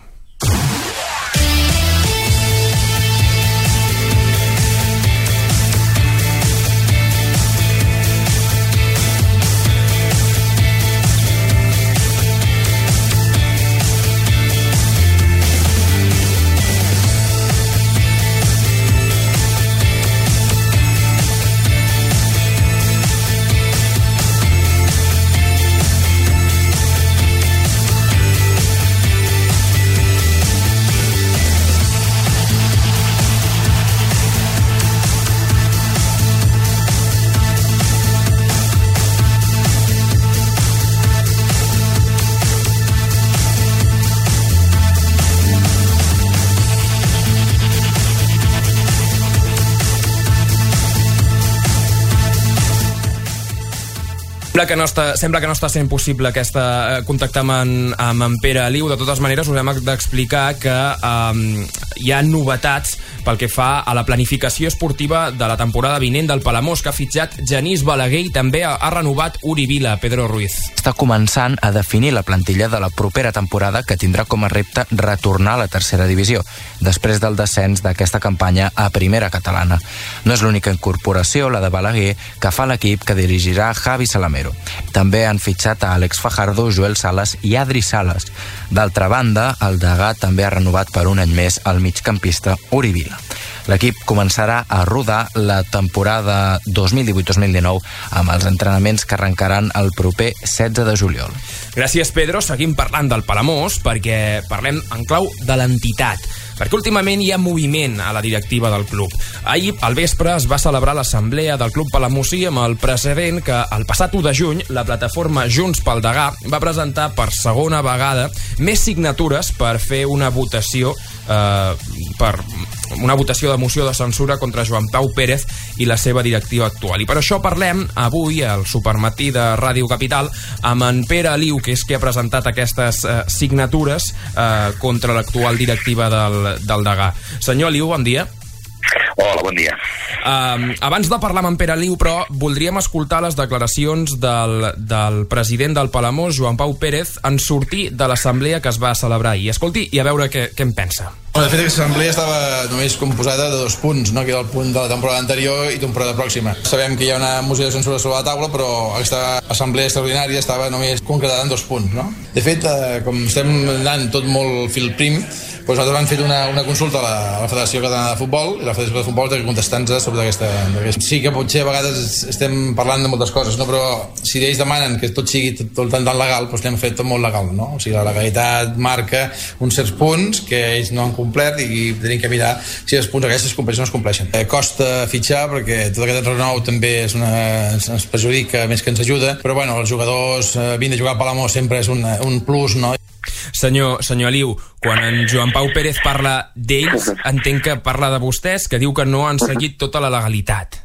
Sembla que no està, sembla que no està sent possible aquesta, eh, contactar amb en, amb en Pere Liu. De totes maneres, us hem d'explicar que eh, hi ha novetats pel que fa a la planificació esportiva de la temporada vinent del Palamós, que ha fitxat Genís Balaguer i també ha, ha renovat Uri Vila. Pedro Ruiz. Està començant a definir la plantilla de la propera temporada, que tindrà com a repte retornar a la tercera divisió, després del descens d'aquesta campanya a primera catalana. No és l'única incorporació, la de Balaguer, que fa l'equip que dirigirà Javi Salamero. També han fitxat a Àlex Fajardo, Joel Sales i Adri Sales. D'altra banda, el Degà també ha renovat per un any més el migcampista Uri Vila. L'equip començarà a rodar la temporada dos mil divuit dos mil dinou amb els entrenaments que arrencaran el proper setze de juliol. Gràcies, Pedro. Seguim parlant del Palamós perquè parlem en clau de l'entitat, perquè últimament hi ha moviment a la directiva del club. Ahir, al vespre, es va celebrar l'assemblea del Club Palamosí amb el precedent que el passat u de juny la plataforma Junts pel Degà va presentar per segona vegada més signatures per fer una votació eh, per una votació de moció de censura contra Joan Pau Pérez i la seva directiva actual. I per això parlem avui al Supermatí de Ràdio Capital amb en Pere Liu, que és qui ha presentat aquestes eh, signatures eh, contra l'actual directiva del, del Degà. Senyor Liu, bon dia. Hola, bon dia. Uh, abans de parlar amb en Pere Liu, però, voldríem escoltar les declaracions del, del president del Palamós, Joan Pau Pérez, en sortir de l'assemblea que es va celebrar ahir. Escolti i a veure què, què en pensa. Bueno, de fet, aquesta assemblea estava només composada de dos punts, no? Que era el punt de la temporada anterior i temporada pròxima. Sabem que hi ha una moció de censura sobre la taula, però aquesta assemblea extraordinària estava només concretada en dos punts, no? De fet, eh, com estem anant tot molt fil prim, doncs nosaltres hem fet una, una consulta a la, a la Federació Catalana de Futbol, i la Federació de Futbol té que contestar-nos sobre aquesta, aquesta... Sí que potser a vegades estem parlant de moltes coses, no? Però si ells demanen que tot sigui tot, tot tan, tan legal, doncs l'hem fet tot molt legal, no? O sigui, la legalitat marca uns certs punts que ells no han complert i tenim que mirar si els punts aquests es compleixen o no es compleixen. Eh, costa fitxar perquè tot aquest renou també és una, ens perjudica més que ens ajuda, però bueno, els jugadors eh, vindre a jugar al Palamós sempre és un, un plus, no? Senyor, senyor Liu, quan en Joan Pau Pérez parla d'ells, entenc que parla de vostès, que diu que no han seguit tota la legalitat.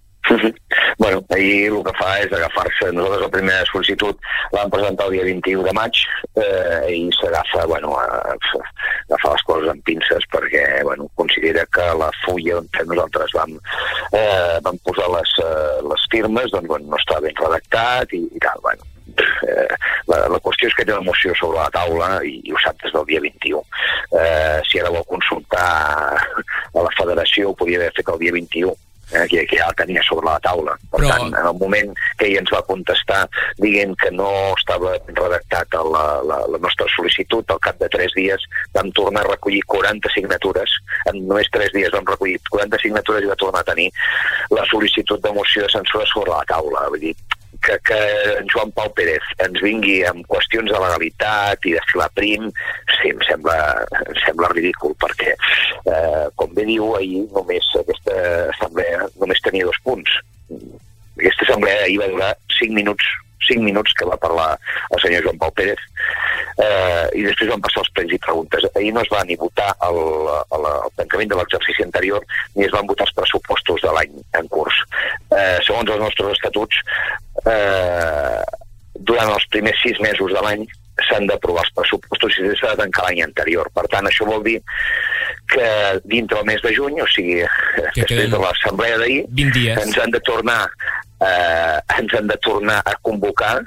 Bueno, ahir el que fa és agafar-se, nosaltres la primera sol·licitud l'hem presentat el dia vint-i-u de maig eh, i s'agafa, bueno, a, a agafar les coses amb pinces perquè, bueno, considera que la fulla on nosaltres vam, eh, vam posar les, eh, les firmes, doncs, bueno, no està ben redactat i, i tal, bueno. Eh, la, la qüestió és que té una moció sobre la taula i, i ho sap des del dia vint-i-u. Eh, si ara vol consultar a la federació ho podia haver fet el dia vint-i-u, eh, que, que ja la tenia sobre la taula. Per Però... tant, en el moment que ell ens va contestar dient que no estava redactat la, la, la nostra sol·licitud, al cap de tres dies vam tornar a recollir quaranta signatures, en només tres dies vam recollir quaranta signatures i va tornar a tenir la sol·licitud de moció de censura sobre la taula. Vull dir, que, que en Joan Pau Pérez ens vingui amb qüestions de legalitat i de filar prim, sí, em sembla, em sembla ridícul, perquè, eh, com bé diu, ahir només aquesta assemblea només tenia dos punts. Aquesta assemblea ahir va durar cinc minuts, cinc minuts que va parlar el senyor Joan Pau Pérez, eh, i després van passar els plens i preguntes. Ahir no es va ni votar el, el, el tancament de l'exercici anterior ni es van votar els pressupostos de l'any en curs. Eh, segons els nostres estatuts, eh, durant els primers sis mesos de l'any s'han d'aprovar els pressupostos i s'ha de tancar l'any anterior. Per tant, això vol dir que dintre el mes de juny, o sigui, que després de l'assemblea d'ahir, ens han de tornar eh, ens han de tornar a convocar,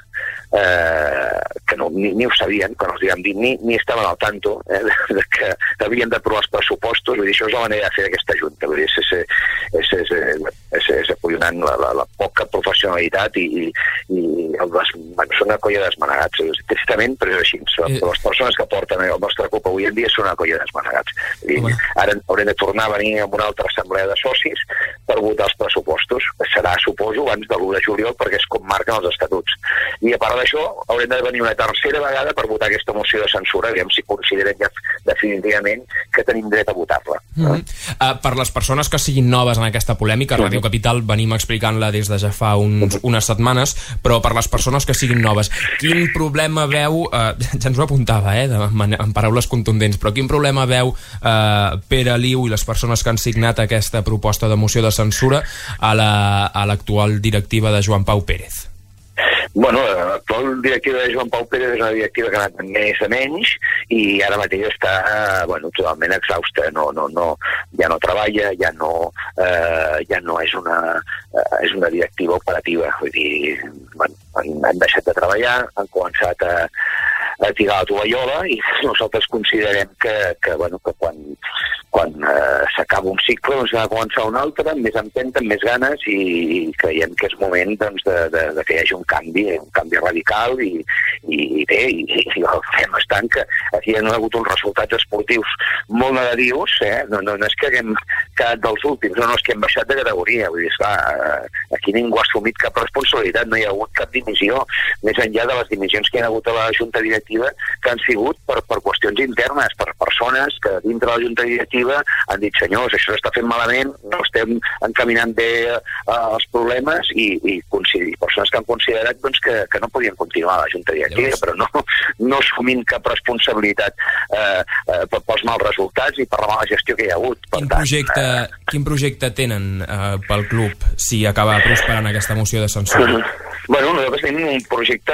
eh, que no, ni, ni ho sabien, quan els vam dir, ni, ni estaven al tanto eh, de, de que havien d'aprovar els pressupostos. Vull dir, això és la manera de fer aquesta junta. Vull dir, és, és, és, és, és, és acollonant la, la, la poca professionalitat i, i, i el des, bueno, són una colla desmanegats. Tristament, però és així. Eh. Les persones que porten el nostre CUP avui en dia són una colla desmanegats. Vull dir, ara haurem de tornar a venir a una altra assemblea de socis per votar els pressupostos. Serà, suposo, abans de l'u de juliol, perquè és com marquen els estatuts. I a part d'això, haurem de venir una tercera vegada per votar aquesta moció de censura, aviam si considerem ja definitivament que tenim dret a votar-la. Mm -hmm. uh, per les persones que siguin noves en aquesta polèmica, a Ràdio Capital venim explicant-la des de ja fa uns, unes setmanes, però per les persones que siguin noves, quin problema veu, uh, ja ens ho apuntava, eh, de, en paraules contundents, però quin problema veu uh, Pere Liu i les persones que han signat aquesta proposta de moció de censura a la, a l'actual directiva de Joan Pau Pérez? Bueno, l'actual directiva de Joan Pau Pérez és una directiva que ha anat més a menys i ara mateix està, bueno, totalment exhausta. No, no, no, ja no treballa, ja no, eh, ja no és una, eh, és una directiva operativa. Vull dir, bueno, han, han deixat de treballar, han començat a, a tirar la tovallola i nosaltres considerem que, que, bueno, que quan, quan eh, s'acaba un cicle doncs ha de començar un altre, amb més empenta, amb més ganes, i, i creiem que és moment doncs, de, de, de que hi hagi un canvi, un canvi radical i, i, i bé, i, i el fem estant que aquí hi ha hagut uns resultats esportius molt negatius, eh? no, no, no és que haguem quedat dels últims, no, no és que hem baixat de categoria, vull dir, esclar, aquí ningú ha assumit cap responsabilitat, no hi ha hagut cap dimissió, més enllà de les dimissions que hi ha hagut a la Junta Directiva, que han sigut per, per qüestions internes, per persones que dintre de la Junta Directiva han dit, senyors, això s'està fent malament, no estem encaminant bé uh, els problemes, i, i, i persones que han considerat doncs, que, que no podien continuar a la Junta Directiva, però no, no assumint cap responsabilitat eh, eh, pels mals resultats i per la mala gestió que hi ha hagut. Per quin, tant, projecte, eh... quin projecte tenen eh, pel club si acaba prosperant aquesta moció de censura? Bueno, nosaltres tenim un projecte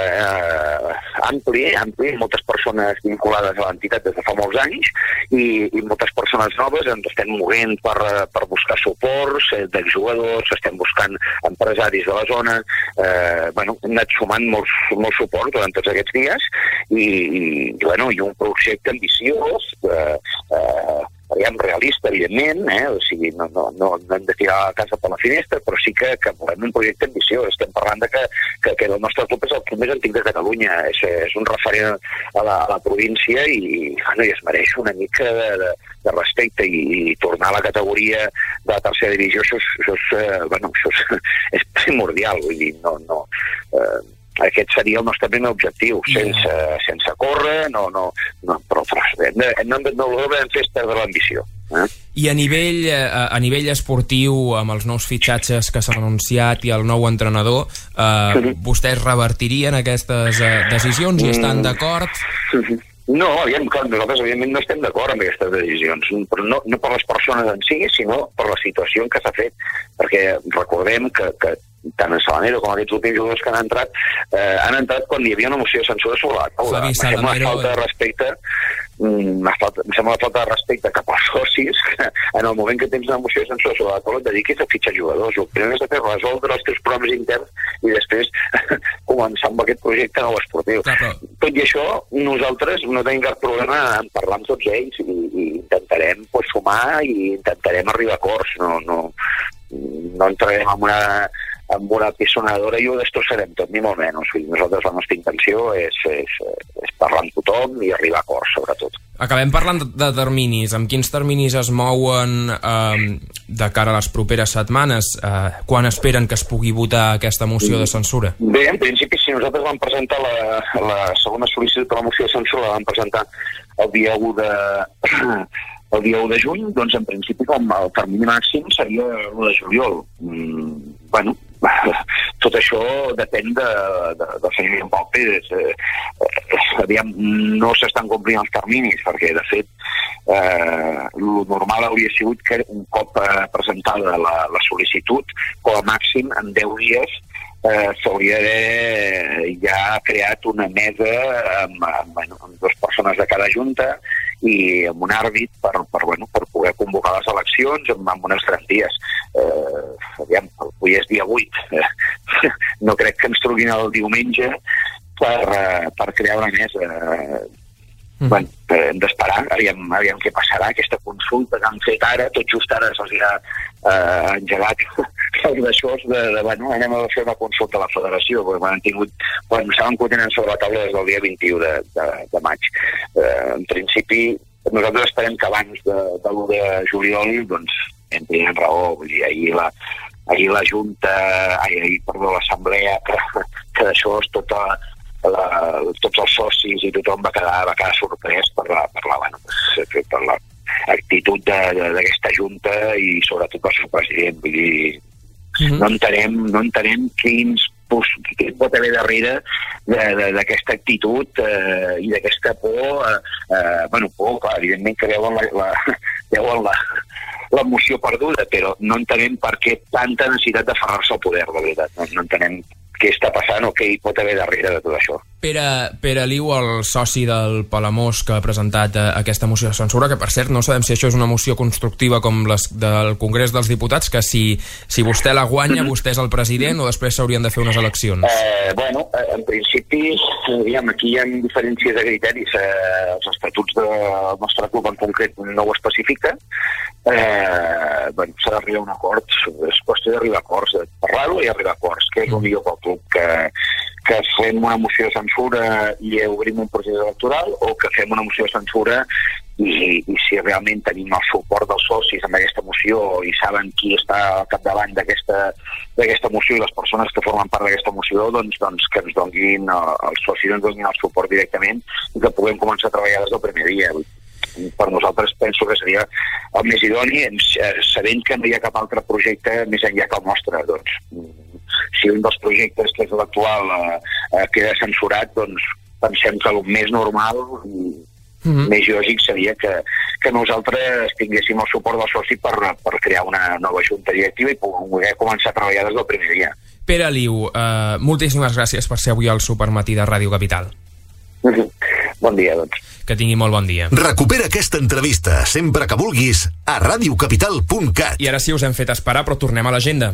eh, ampli, ampli, moltes persones vinculades a l'entitat des de fa molts anys i, i moltes persones noves. Ens estem movent per, per buscar suports eh, d'exjugadors, estem buscant empresaris de la zona, eh, bueno, hem anat sumant molts, molts suports durant tots aquests dies i, i, bueno, i un projecte ambiciós, eh, eh, aviam, realista, evidentment, eh? O sigui, no, no, no, no hem de tirar la casa per la finestra, però sí que, que volem un projecte ambiciós. Estem parlant de que, que, que el nostre club és el club més antic de Catalunya, és, és un referent a la, a la província i, bueno, i es mereix una mica de, de, de respecte i, i tornar a la categoria de la tercera divisió, això és, això és, eh, bueno, això és, és primordial, vull dir, no, no... Eh, aquest seria el nostre primer objectiu, sense, yeah. sense córrer, no, no, no, però, però hem de, hem de, no el que hem fet és perdre l'ambició. Eh? I a nivell, a, a nivell esportiu, amb els nous fitxatges que s'han anunciat i el nou entrenador, eh, mm-hmm. vostès revertirien aquestes eh, decisions i estan d'acord? Mm-hmm. No, aviam, clar, nosaltres evidentment no estem d'acord amb aquestes decisions, però no, no per les persones en si, sinó per la situació en què s'ha fet, perquè recordem que, que tant en Salamero com aquests últims jugadors que han entrat, eh, han entrat quan hi havia una moció de censura sobre la taula. Em sembla una falta de respecte, em sembla una falta de respecte cap als socis, en el moment que tens una moció de censura sobre la taula et dediquis a fitxar jugadors. El primer és de fer resoldre els teus problemes interns i després començar amb aquest projecte nou esportiu. Clar, tot i això, nosaltres no tenim cap problema en parlar amb tots ells i, i intentarem pues, sumar i intentarem arribar a acords. No, no, no entrarem en una amb una pisonadora i ho destrossarem tot, ni molt menys. Nosaltres la nostra intenció és, és, és parlar amb tothom i arribar a acords, sobretot. Acabem parlant de terminis. Amb quins terminis es mouen eh, de cara a les properes setmanes? Eh, quan esperen que es pugui votar aquesta moció de censura? Bé, en principi, si nosaltres vam presentar la, la segona sol·licitud per la moció de censura, la vam presentar el dia u de... el dia u de juny, doncs en principi com el termini màxim seria l'u de juliol. Mm, bueno, tot això depèn de, de, del senyor Jean Paul Pérez. Eh, eh, aviam, no s'estan complint els terminis, perquè, de fet, eh, el normal hauria sigut que un cop eh, presentada la, la sol·licitud, com a màxim, en deu dies, eh, s'hauria d'haver ja creat una mesa amb, amb, amb dues persones de cada junta i amb un àrbit per, per, bueno, per poder convocar les eleccions amb, amb unes garanties. Eh, aviam, avui és dia vuit. Eh, no crec que ens truquin el diumenge per, eh, per crear una mesa. Mm. Bueno, eh, hem d'esperar, aviam, aviam què passarà. Aquesta consulta que han fet ara, tot just ara se'ls ha eh, engegat els d'això de, de, bueno, anem a fer una consulta a la federació, perquè han tingut, bueno, saben que ho tenen sobre la taula des del dia vint-i-u de, de, de maig. Eh, en principi, nosaltres esperem que abans de, de l'u de juliol, doncs, hem tingut raó, vull dir, ahir la, ahir la Junta, ai, ahir, perdó, l'Assemblea, que, que d'això és tota la, tots els socis i tothom va quedar, va quedar sorprès per la, per la, bueno, per la actitud d'aquesta Junta i sobretot pel seu president. Vull dir, mm-hmm. no entenem, no entenem quins què pot haver darrere d'aquesta actitud eh, i d'aquesta por, eh, eh, bueno, por, clar, evidentment que veuen la, la, veuen la, l'emoció perduda, però no entenem per què tanta necessitat d'aferrar-se al poder, de veritat. No, no entenem què està passant o què hi pot haver darrere de tot això. Pere, Pere Liu, el soci del Palamós que ha presentat eh, aquesta moció de censura, que per cert no sabem si això és una moció constructiva com les del Congrés dels Diputats, que si, si vostè la guanya, vostè és el president o després s'haurien de fer unes eleccions? Eh, bueno, en principi, diguem, aquí hi ha diferències de criteris. Eh, els estatuts del nostre club en concret no ho especifica. Eh, bueno, s'ha d'arribar a un acord, és qüestió d'arribar a acords, de parlar-ho i arribar a acords, que és el millor pel club, que, que fem una moció de censura i obrim un procés electoral, o que fem una moció de censura i, i si realment tenim el suport dels socis amb aquesta moció i saben qui està al capdavant d'aquesta d'aquesta moció i les persones que formen part d'aquesta moció, doncs, doncs que ens donguin, els socis ens donin el suport directament i que puguem començar a treballar des del primer dia. Per nosaltres penso que seria el més idoni, sabent que no hi ha cap altre projecte més enllà que el nostre. Doncs, si un dels projectes, que és l'actual, eh, queda censurat, doncs pensem que el més normal i mm-hmm. més lògic seria que, que nosaltres tinguéssim el suport del soci per, per crear una nova junta directiva i poder començar a treballar des del primer dia. Pere Liu, eh, moltíssimes gràcies per ser avui al Supermatí de Ràdio Capital. Bon dia, doncs. Que tingui molt bon dia. Recupera aquesta entrevista sempre que vulguis a ràdio capital punt cat. I ara sí, us hem fet esperar, però tornem a l'agenda.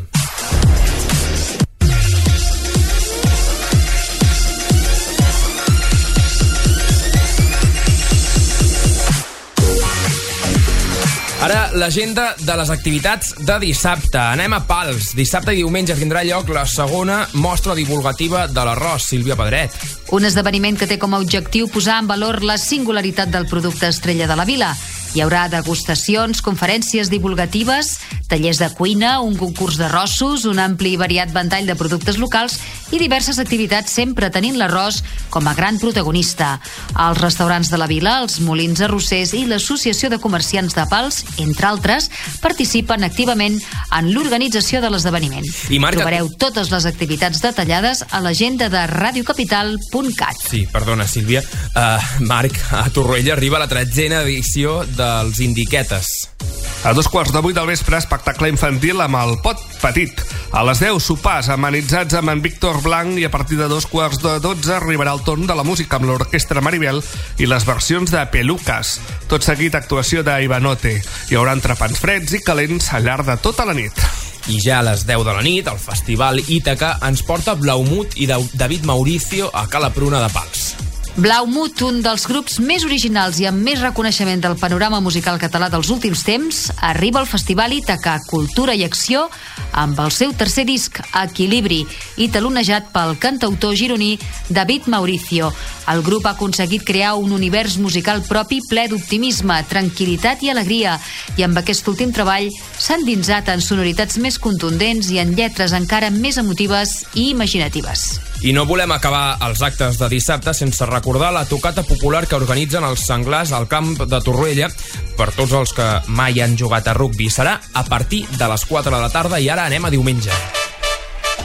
Ara, l'agenda de les activitats de dissabte. Anem a Pals. Dissabte i diumenge tindrà lloc la segona mostra divulgativa de l'arròs. Sílvia Pedret. Un esdeveniment que té com a objectiu posar en valor la singularitat del producte estrella de la vila. Hi haurà degustacions, conferències divulgatives, tallers de cuina, un concurs d'arrossos, un ampli i variat ventall de productes locals i diverses activitats, sempre tenint l'arròs com a gran protagonista. Els restaurants de la vila, els molins arrossers i l'Associació de Comerciants de Pals, entre altres, participen activament en l'organització de l'esdeveniment. I Marc, trobareu totes les activitats detallades a l'agenda de ràdio capital punt cat. Sí, perdona, Sílvia. Uh, Marc, a Torroella arriba la tretzena edició dels Indiquetes. A dos quarts de vuit del vespre, espectacle infantil amb el Pot Petit. A les deu, sopars amenitzats amb en Víctor Blanc i a partir de dos quarts de dotze arribarà el torn de la música amb l'Orquestra Maribel i les versions de Pelucas. Tot seguit, actuació d'Ivanote. Hi haurà entrepans freds i calents al llarg de tota la nit. I ja a les deu de la nit, el Festival Ítaca ens porta Blaumut i David Mauricio a Cala Pruna de Pals. Blaumut, un dels grups més originals i amb més reconeixement del panorama musical català dels últims temps, arriba al Festival Ítaca, Cultura i Acció, amb el seu tercer disc, Equilibri, i talonejat pel cantautor gironí David Mauricio. El grup ha aconseguit crear un univers musical propi ple d'optimisme, tranquil·litat i alegria, i amb aquest últim treball s'ha endinsat en sonoritats més contundents i en lletres encara més emotives i imaginatives. I no volem acabar els actes de dissabte sense recordar la tocata popular que organitzen els Senglars al camp de Torroella per tots els que mai han jugat a rugbi. Serà a partir de les quatre de la tarda i ara anem a diumenge.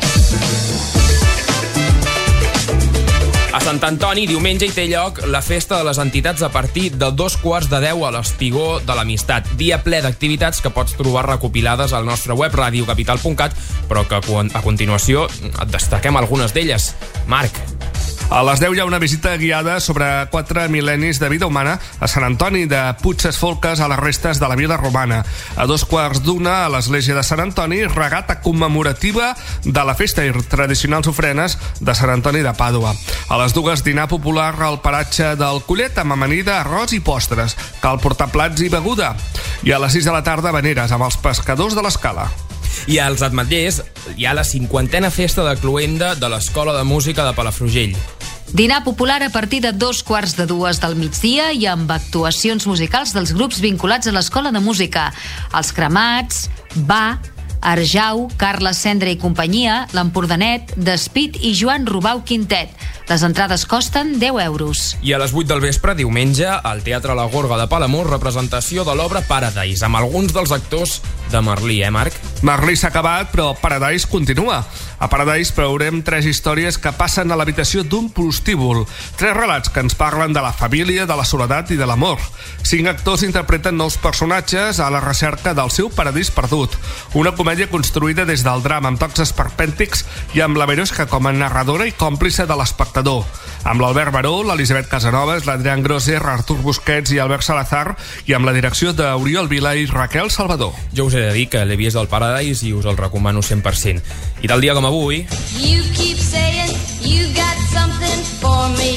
A Sant Antoni, diumenge, hi té lloc la festa de les entitats a partir de dos quarts de deu a l'Espigó de l'Amistat. Dia ple d'activitats que pots trobar recopilades al nostre web radiocapital punt cat, però que a continuació et destaquem algunes d'elles. Marc. A les deu hi ha una visita guiada sobre quatre mil·lennis de vida humana a Sant Antoni de Puigdesfolques, a les restes de la vila romana. A dos quarts d'una, a l'església de Sant Antoni, regata commemorativa de la festa i tradicionals ofrenes de Sant Antoni de Pàdua. A les dues, dinar popular al paratge del Collet amb amanida, arròs i postres. Cal portar plats i beguda. I a les sis de la tarda, veneres amb els pescadors de l'Escala. I als Ametllers hi ha la cinquantena festa de cloenda de l'Escola de Música de Palafrugell. Dinar popular a partir de dos quarts de dues del migdia i amb actuacions musicals dels grups vinculats a l'Escola de Música. Els Cremats, Va, Arjau, Carles Cendra i companyia, l'Empordanet, Despit i Joan Rubau Quintet. Les entrades costen deu euros. I a les vuit del vespre, diumenge, al Teatre La Gorga de Palamós, representació de l'obra Paradise, amb alguns dels actors de Merlí, eh, Marc? Merlí s'ha acabat, però Paradise continua. A Paradise veurem tres històries que passen a l'habitació d'un prostíbul. Tres relats que ens parlen de la família, de la soledat i de l'amor. Cinc actors interpreten nous personatges a la recerca del seu paradís perdut. Una comèdia construïda des del drama, amb tocs esperpèntics i amb la Berosca com a narradora i còmplice de l'espectador. Amb l'Albert Baró, l'Elisabet Casanovas, l'Adrián Grosser, Artur Busquets i Albert Salazar, i amb la direcció d'Oriol Vila i Raquel Salvador. Jo us he de dir que l'he vist al Paradise i us el recomano cent per cent. I tal dia com avui... You keep saying you got something for me.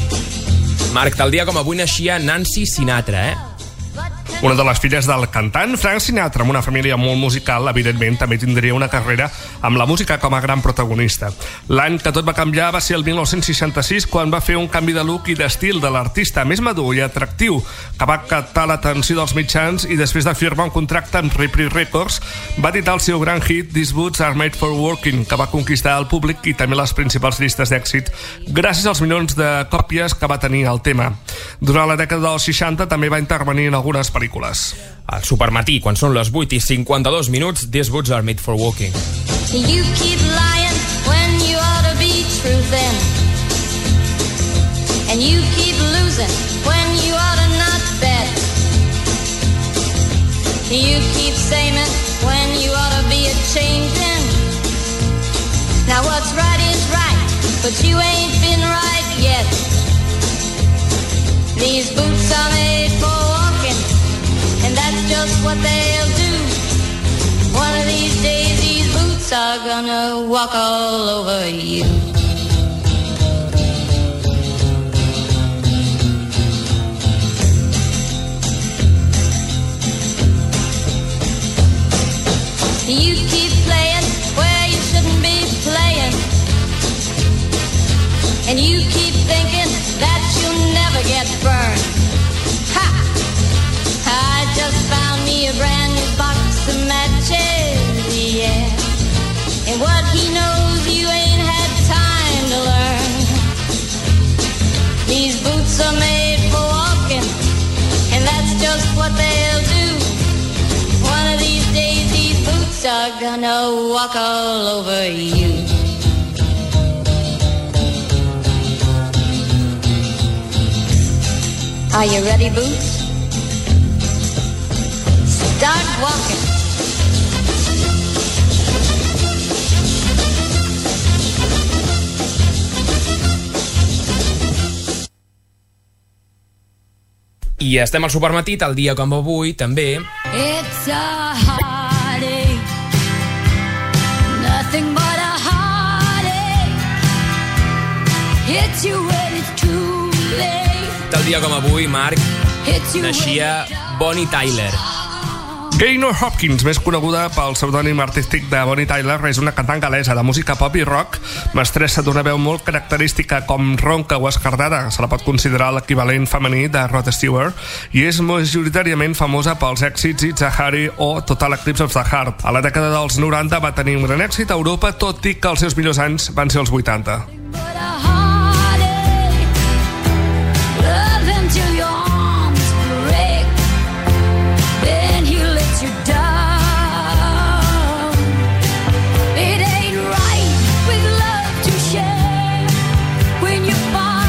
Marc, tal dia com avui naixia Nancy Sinatra, eh? Una de les filles del cantant Frank Sinatra, amb una família molt musical, evidentment també tindria una carrera amb la música com a gran protagonista. L'any que tot va canviar va ser el mil nou-cents seixanta-sis, quan va fer un canvi de look i d'estil de l'artista més madur i atractiu, que va captar l'atenció dels mitjans i després de firmar un contracte amb Reprise Records va editar el seu gran hit These Boots Are Made for Walking, que va conquistar el públic i també les principals llistes d'èxit gràcies als milions de còpies que va tenir el tema. Durant la dècada dels seixanta també va intervenir en algunes pel·lícules. Al supermatí, quan són les vuit i cinquanta-dos minuts, These Boots Are Made for Walking. You keep lying when you ought to be truthin', and you keep losing when you ought to not bet. You keep saying when you ought to be a-changin'. Now what's right is right, but you ain't been right yet. These boots are made for walking, and that's just what they'll do. One of these days these boots are gonna walk all over you. You keep playing where you shouldn't be playing, and you keep thinking that you'll never get burned. Ha! I just found me a brand new box of matches, yeah. And what he knows you ain't had time to learn. These boots are made for walking, and that's just what they'll do. One of these days these boots are gonna walk all over you. Are you ready, Boots? Start walking. I estem al supermatí, tal dia com avui, també. It's a heartache, nothing but a heartache. Hits you when it's too late. Tal dia com avui, Marc, naixia Bonnie Tyler. Gaynor Hopkins, més coneguda pel pseudònim artístic de Bonnie Tyler, és una cantant gal·lesa de música pop i rock, mestressa d'una veu molt característica com ronca o escardada, se la pot considerar l'equivalent femení de Rod Stewart, i és majoritàriament famosa pels èxits It's a Harry o Total Eclipse of the Heart. A la dècada dels noranta va tenir un gran èxit a Europa, tot i que els seus millors anys van ser els vuitanta. It ain't right with love to share when you find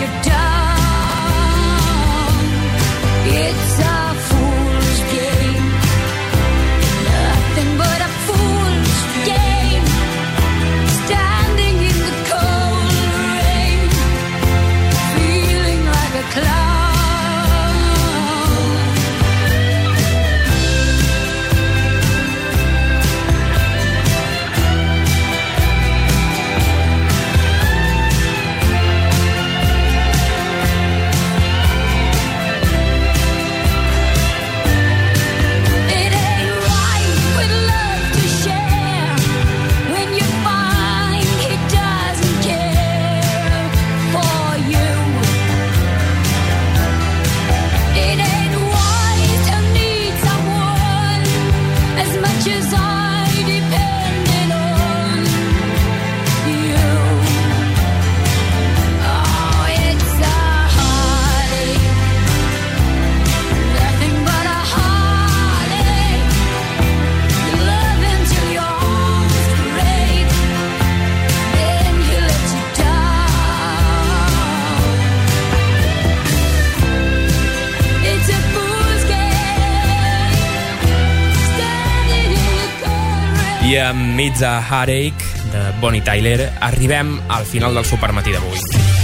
you down. It's a fool's game, nothing but a fool's game. Standing in the cold rain, feeling like a clown. I amb It's a Heartache de Bonnie Tyler arribem al final del supermatí d'avui.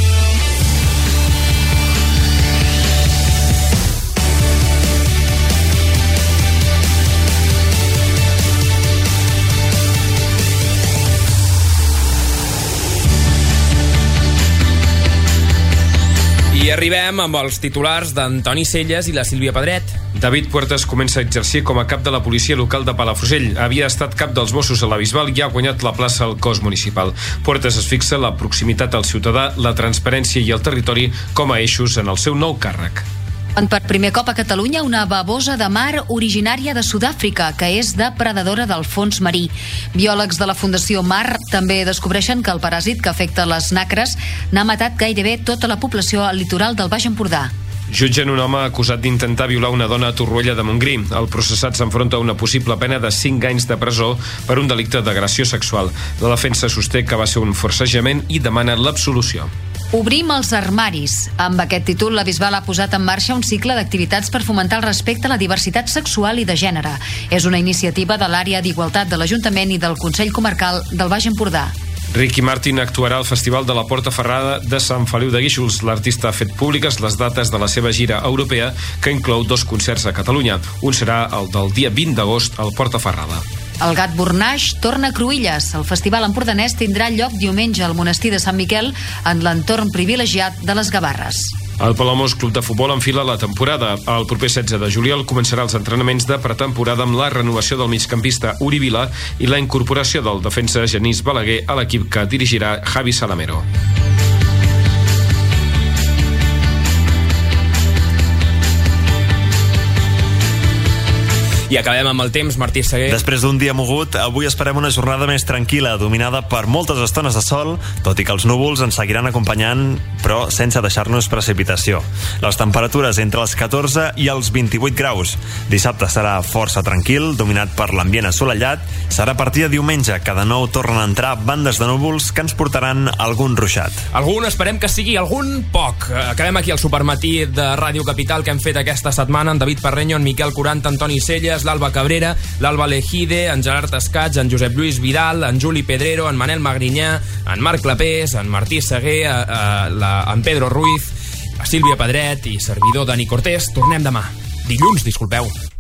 I arribem amb els titulars d'Antoni Celles i la Sílvia Pedret. David Puertas comença a exercir com a cap de la policia local de Palafrugell. Havia estat cap dels Mossos a la Bisbal i ha guanyat la plaça al cos municipal. Puertas es fixa la proximitat al ciutadà, la transparència i el territori com a eixos en el seu nou càrrec. Per primer cop a Catalunya una babosa de mar originària de Sud-àfrica, que és depredadora del fons marí. Biòlegs de la Fundació Mar també descobreixen que el paràsit que afecta les nacres n'ha matat gairebé tota la població al litoral del Baix Empordà. Jutgen un home acusat d'intentar violar una dona a Torroella de Montgrí. El processat s'enfronta a una possible pena de cinc anys de presó per un delicte d'agressió sexual. La defensa sosté que va ser un forcejament i demana l'absolució. Obrim els armaris. Amb aquest títol, la Bisbal ha posat en marxa un cicle d'activitats per fomentar el respecte a la diversitat sexual i de gènere. És una iniciativa de l'àrea d'igualtat de l'Ajuntament i del Consell Comarcal del Baix Empordà. Ricky Martin actuarà al Festival de la Porta Ferrada de Sant Feliu de Guíxols. L'artista ha fet públiques les dates de la seva gira europea, que inclou dos concerts a Catalunya. Un serà el del dia vint d'agost al Porta Ferrada. El Gat Bornaix torna a Cruïlles. El festival empordanès tindrà lloc diumenge al monestir de Sant Miquel, en l'entorn privilegiat de les Gavarres. El Palamós Club de Futbol enfila la temporada. El proper setze de juliol començarà els entrenaments de pretemporada amb la renovació del migcampista Uri Vila i la incorporació del defensa Genís Balaguer a l'equip que dirigirà Javi Salamero. I acabem amb el temps, Martí Seguer. Després d'un dia mogut, avui esperem una jornada més tranquil·la, dominada per moltes estones de sol, tot i que els núvols ens seguiran acompanyant, però sense deixar-nos precipitació. Les temperatures entre els catorze i els vint-i-vuit graus. Dissabte serà força tranquil, dominat per l'ambient assolellat. Serà a partir de diumenge que de nou tornen a entrar bandes de núvols que ens portaran algun ruixat. Algun, esperem que sigui algun poc. Acabem aquí el supermatí de Ràdio Capital que hem fet aquesta setmana, en David Parreño, en Miquel Curanta, Antoni Celles, l'Alba Cabrera, l'Alba Lejide, en Gerard Escats, en Josep Lluís Vidal, en Juli Pedrero, en Manel Magrinyà, en Marc Clapés, en Martí Seguer, a, a, la, en Pedro Ruiz, a Sílvia Pedret i servidor Dani Cortés. Tornem demà. Dilluns, disculpeu.